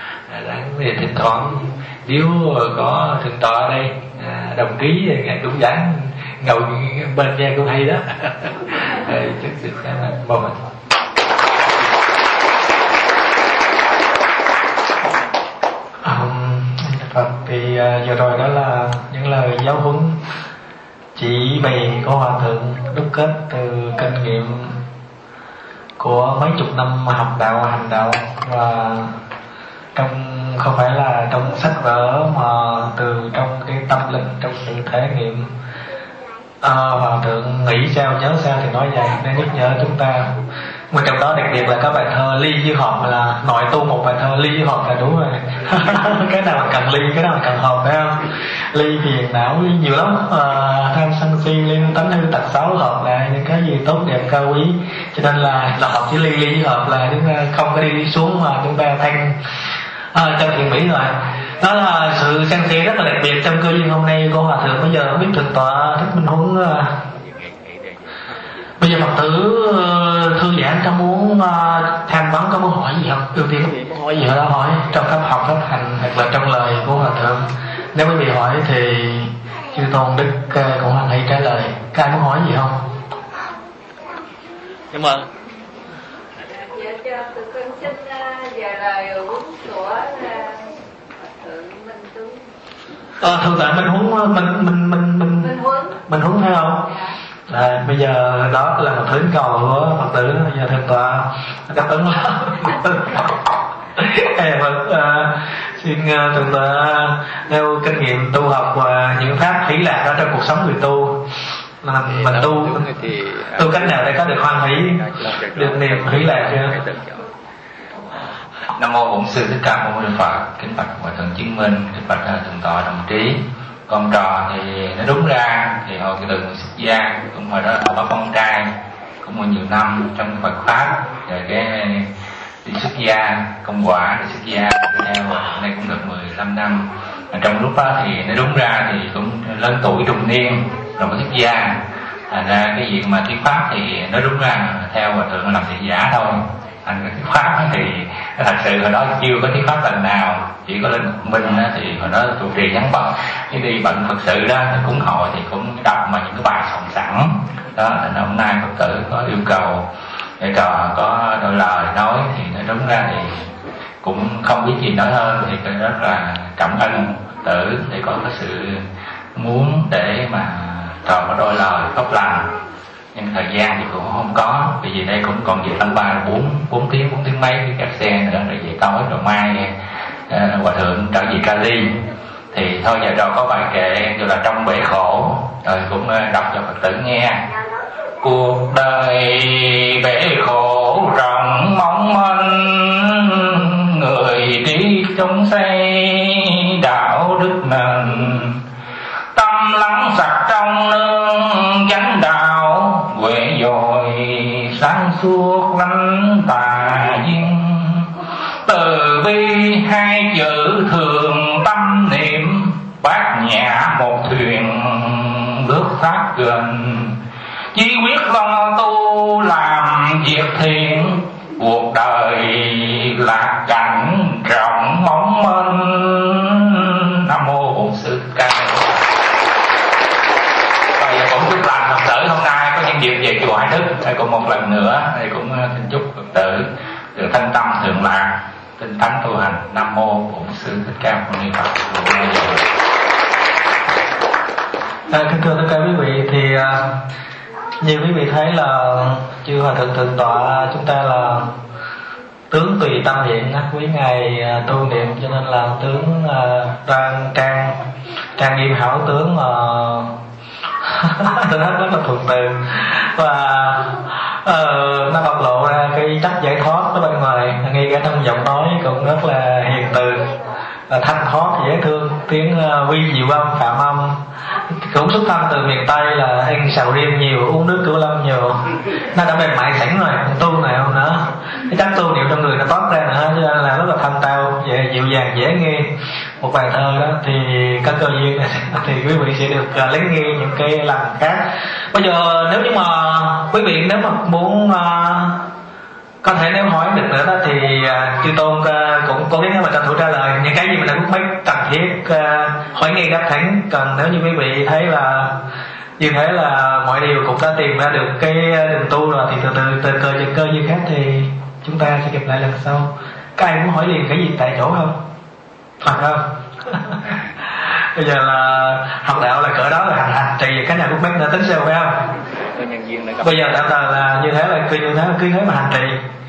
là thỉnh thoảng nếu có thượng tọa ở đây à, đồng ký ngài cũng giảng ngồi bên nghe cũng hay đó. Chúc được một mình. Phật thì uh, vừa rồi đó là những lời giáo huấn chỉ bày của Hòa Thượng đúc kết từ kinh nghiệm của mấy chục năm học đạo hành đạo, và trong không phải là trong sách vở mà từ trong cái tâm linh, trong sự thể nghiệm. À, Hòa Thượng nghĩ sao nhớ sao thì nói vậy để nhắc nhở chúng ta. Mà trong đó đặc biệt là có bài thơ ly với họp, là nội tu một bài thơ ly với họp là đúng rồi. Cái nào mà cần ly, cái nào mà cần họp, phải không? Ly phiền não ly nhiều lắm, à, tham sân si ly tánh hư tật xấu, họp là những cái gì tốt đẹp cao quý. Cho nên là là họp chỉ ly ly với họp là chúng ta không có đi, đi xuống mà chúng ta thanh à, trong thiện mỹ rồi. Đó là sự san sẻ rất là đặc biệt trong cơ duyên hôm nay của Hòa Thượng. Bây giờ không biết thượng tọa Thích Minh Huấn, bây giờ Phật tử thư giãn có muốn tham vấn, có muốn hỏi gì không? Ưu tiên quý vị muốn hỏi gì ở đó hỏi trong pháp học pháp hành hoặc là trong lời của Hòa Thượng. Nếu quý vị hỏi thì Chư Tôn Đức cũng hoan hỷ trả lời. Các ai muốn hỏi gì không? Cảm ơn. Dạ cho tụi con xin vài lời uống của thượng Minh Tuấn. Ờ, thượng tọa Minh Huấn, mình mình mình mình Minh Huấn, Minh Huấn phải không? Dạ. À, bây giờ đó là một thứ cầu của Phật tử. Bây giờ thượng tọa đáp ứng em Phật uh, xin uh, thượng tọa theo kinh nghiệm tu học và những pháp hỷ lạc ở trong cuộc sống người tu, là mình, mình tu thì, tu cách nào để có được hoan hỷ, được niềm hỷ lạc chưa? Nam mô Bổn Sư Thích Ca Mâu Ni Phật. Kính bạch Hòa Thượng Chứng Minh, kính bạch thượng tọa Đồng Trí. Con trò thì nó đúng ra thì hồi cái đường xuất gia cũng hồi đó ở con trai cũng một nhiều năm trong Phật pháp, rồi cái đi xuất gia công quả đi xuất gia theo nay cũng được mười lăm năm. Ở trong lúc đó thì nó đúng ra thì cũng lớn tuổi trung niên rồi mới xuất gia. Thành ra cái việc mà thuyết pháp thì nó đúng ra theo Hòa Thượng làm thị giả thôi. Anh cái thuyết pháp thì thật sự hồi đó chưa có thuyết pháp lần nào, chỉ có lên Minh thì hồi đó trụ trì vắng bận, khi đi bận Phật sự đó thì cúng hội thì cũng đọc mà những cái bài soạn sẵn đó. Nên hôm nay Phật tử có yêu cầu để trò có đôi lời nói thì nó đúng ra thì cũng không biết gì nói hơn, thì tôi rất là cảm ơn Phật tử để có cái sự muốn để mà trò có đôi lời tốt lành. Nhưng thời gian thì cũng không có, vì vì đây cũng còn việc tăng ba bốn bốn tiếng bốn tiếng mấy với các xe nữa, rồi về tối rồi mai uh, Hòa Thượng trở về Cali thì thôi giờ trò có bài kệ gọi là Trong Bể Khổ, rồi cũng uh, đọc cho Phật tử nghe. Cuộc đời bể khổ rộng mong manh, người đi trong xây đạo đức nền, tâm lắng sạch trong nương chánh đạo, huệ dồi sáng suốt lánh tà duyên. Từ bi hai chữ thường tâm niệm, bát nhã một thuyền bước phát gần. Chí quyết lo tu làm việc thiện, cuộc đời lạc cảnh rộng mong manh. Nam mô Bổn Sư Thích Ca. Và cũng chúc lành Phật tử hôm nay có những dịp về chùa Hải Đức. Thầy cũng một lần nữa thầy cũng xin chúc Phật tử được thanh tâm thượng lạc, tinh tấn tu hành. Nam mô Bổn Sư Thích Ca Mâu Ni Phật. À, kính thưa tất cả quý vị, thì uh, như quý vị thấy là chư Hòa Thượng Thượng Tọa chúng ta là tướng tùy tâm hiện, quý ngày uh, tu niệm, cho nên là tướng uh, trang trang trang nghiêm hảo tướng uh, tôi nói rất là thuận từ, và uh, nó bộc lộ ra cái chất giải thoát ở bên ngoài, ngay cả trong giọng nói cũng rất là hiền từ, là thanh thoát dễ thương, tiếng uh, vi diệu âm phạm âm, cũng xuất thân từ miền Tây, là ăn sầu riêng nhiều, uống nước cửu lâm nhiều, nó đã mềm mại sẵn rồi, tu này không nữa, cái chất tu niệm trong người nó toát ra nữa, cho nên là rất là thanh tao, dễ, dịu dàng, dễ nghe. Một bài thơ đó thì có cơ duyên thì quý vị sẽ được uh, lắng nghe những cái lần khác. Bây giờ nếu như mà quý vị nếu mà muốn uh, có thể nếu hỏi được nữa đó thì uh, chư Tôn uh, cũng cố gắng mà tranh thủ trả lời những cái gì mình đã biết mấy cần thiết, uh, hỏi ngay đáp thẳng. Còn nếu như quý vị thấy là như thế là mọi điều cũng đã tìm ra được cái đường tu rồi, thì từ từ từ cơ những cơ duyên khác thì chúng ta sẽ gặp lại lần sau. Các ai muốn hỏi liền cái gì tại chỗ không? Thật không? Bây giờ là học đạo là cỡ đó là hành hành trì, cái nào cũng biết đã tính sao phải không? Bây giờ tạm thời là như thế, là cứ như thế cứ thế mà hành trì.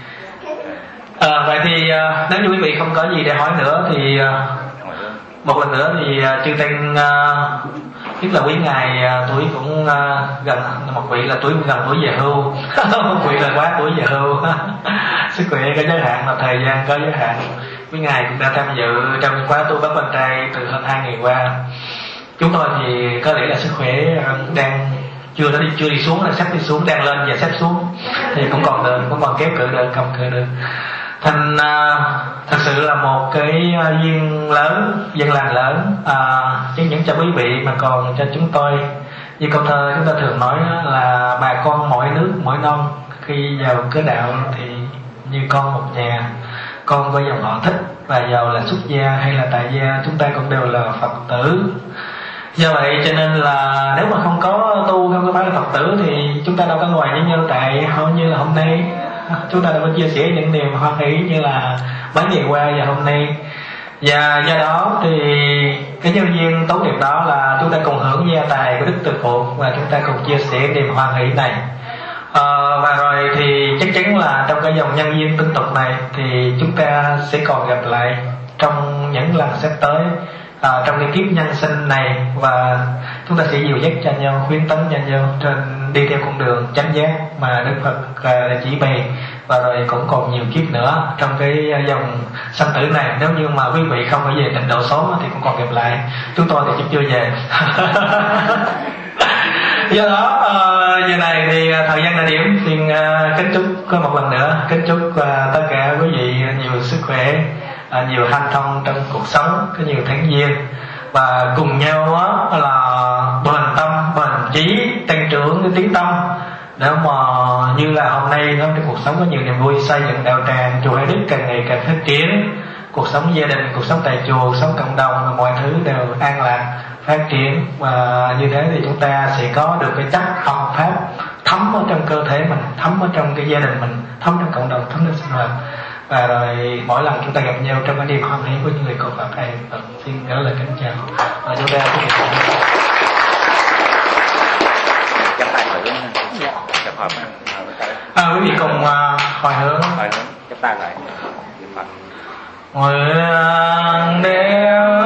À, vậy thì uh, nếu như quý vị không có gì để hỏi nữa thì uh, một lần nữa thì uh, chư Tăng uh, biết là quý ngài uh, tuổi cũng uh, gần, một vị là tuổi gần tuổi về hưu, một vị là quá tuổi về hưu. Sức khỏe có giới hạn, và thời gian có giới hạn. Quý ngài cũng đã tham dự trong khóa tu Pháp Bên Trai từ hơn hai ngày qua. Chúng tôi thì có lẽ là sức khỏe đang chưa đã đi chưa đi xuống, là sắp đi xuống, đang lên và sắp xuống, thì cũng còn được, cũng còn kéo cự được, cầm cự được. Thành uh, thật sự là một cái uh, duyên lớn, duyên lành lớn, uh, chứ những cho quý vị mà còn cho chúng tôi. Như câu thơ chúng ta thường nói là bà con mỗi nước mỗi non, khi vào cửa đạo thì như con một nhà. Con có dòng họ thích, và giàu là xuất gia hay là tại gia, chúng ta cũng đều là Phật tử. Do vậy cho nên là nếu mà không có tu, không có phải là Phật tử thì chúng ta đâu có ngồi với nhau tại hầu như là hôm nay chúng ta đã có chia sẻ những niềm hoan hỷ như là mấy ngày qua và hôm nay. Và do đó thì cái nhân duyên tốt đẹp đó là chúng ta cùng hưởng gia tài của Đức Từ Phụ và chúng ta cùng chia sẻ niềm hoan hỷ này. À, và rồi thì chắc chắn là trong cái dòng nhân duyên tinh tục này thì chúng ta sẽ còn gặp lại trong những lần sắp tới, à, trong cái kiếp nhân sinh này, và chúng ta sẽ dìu dắt cho nhau, khuyến tấn cho nhau trên đi theo con đường chánh giác mà Đức Phật uh, chỉ bày. Và rồi cũng còn nhiều kiếp nữa trong cái dòng sanh tử này. Nếu như mà quý vị không phải về tịnh độ số thì cũng còn gặp lại. Chúng tôi thì chưa về. Do đó uh, giờ này thì uh, thời gian là điểm, thì uh, kính chúc có một lần nữa kính chúc uh, tất cả quý vị nhiều sức khỏe, uh, nhiều hanh thông trong cuộc sống, có nhiều thắng duyên, và cùng nhau uh, là bền tâm, bền trí, tăng trưởng cái tiếng tâm, để mà như là hôm nay trong cuộc sống có nhiều niềm vui, xây dựng đạo tràng chùa Hải Đức càng ngày càng phát triển, cuộc sống gia đình, cuộc sống tại chùa, cuộc sống cộng đồng và mọi thứ đều an lạc phát triển. Và như thế thì chúng ta sẽ có được cái chất Phật pháp thấm ở trong cơ thể mình, thấm ở trong cái gia đình mình, thấm trong cộng đồng, thấm trong sinh hoạt. Và rồi mỗi lần chúng ta gặp nhau trong cái niềm hoan hỷ của những người cầu Phật này. Phật xin gửi lời kính chào và chúng ta có thể chắp tay hồi hướng. Chắp hợp à, quý vị cùng uh, hồi hướng. Hồi hướng chắp tay lại. Nguyện đều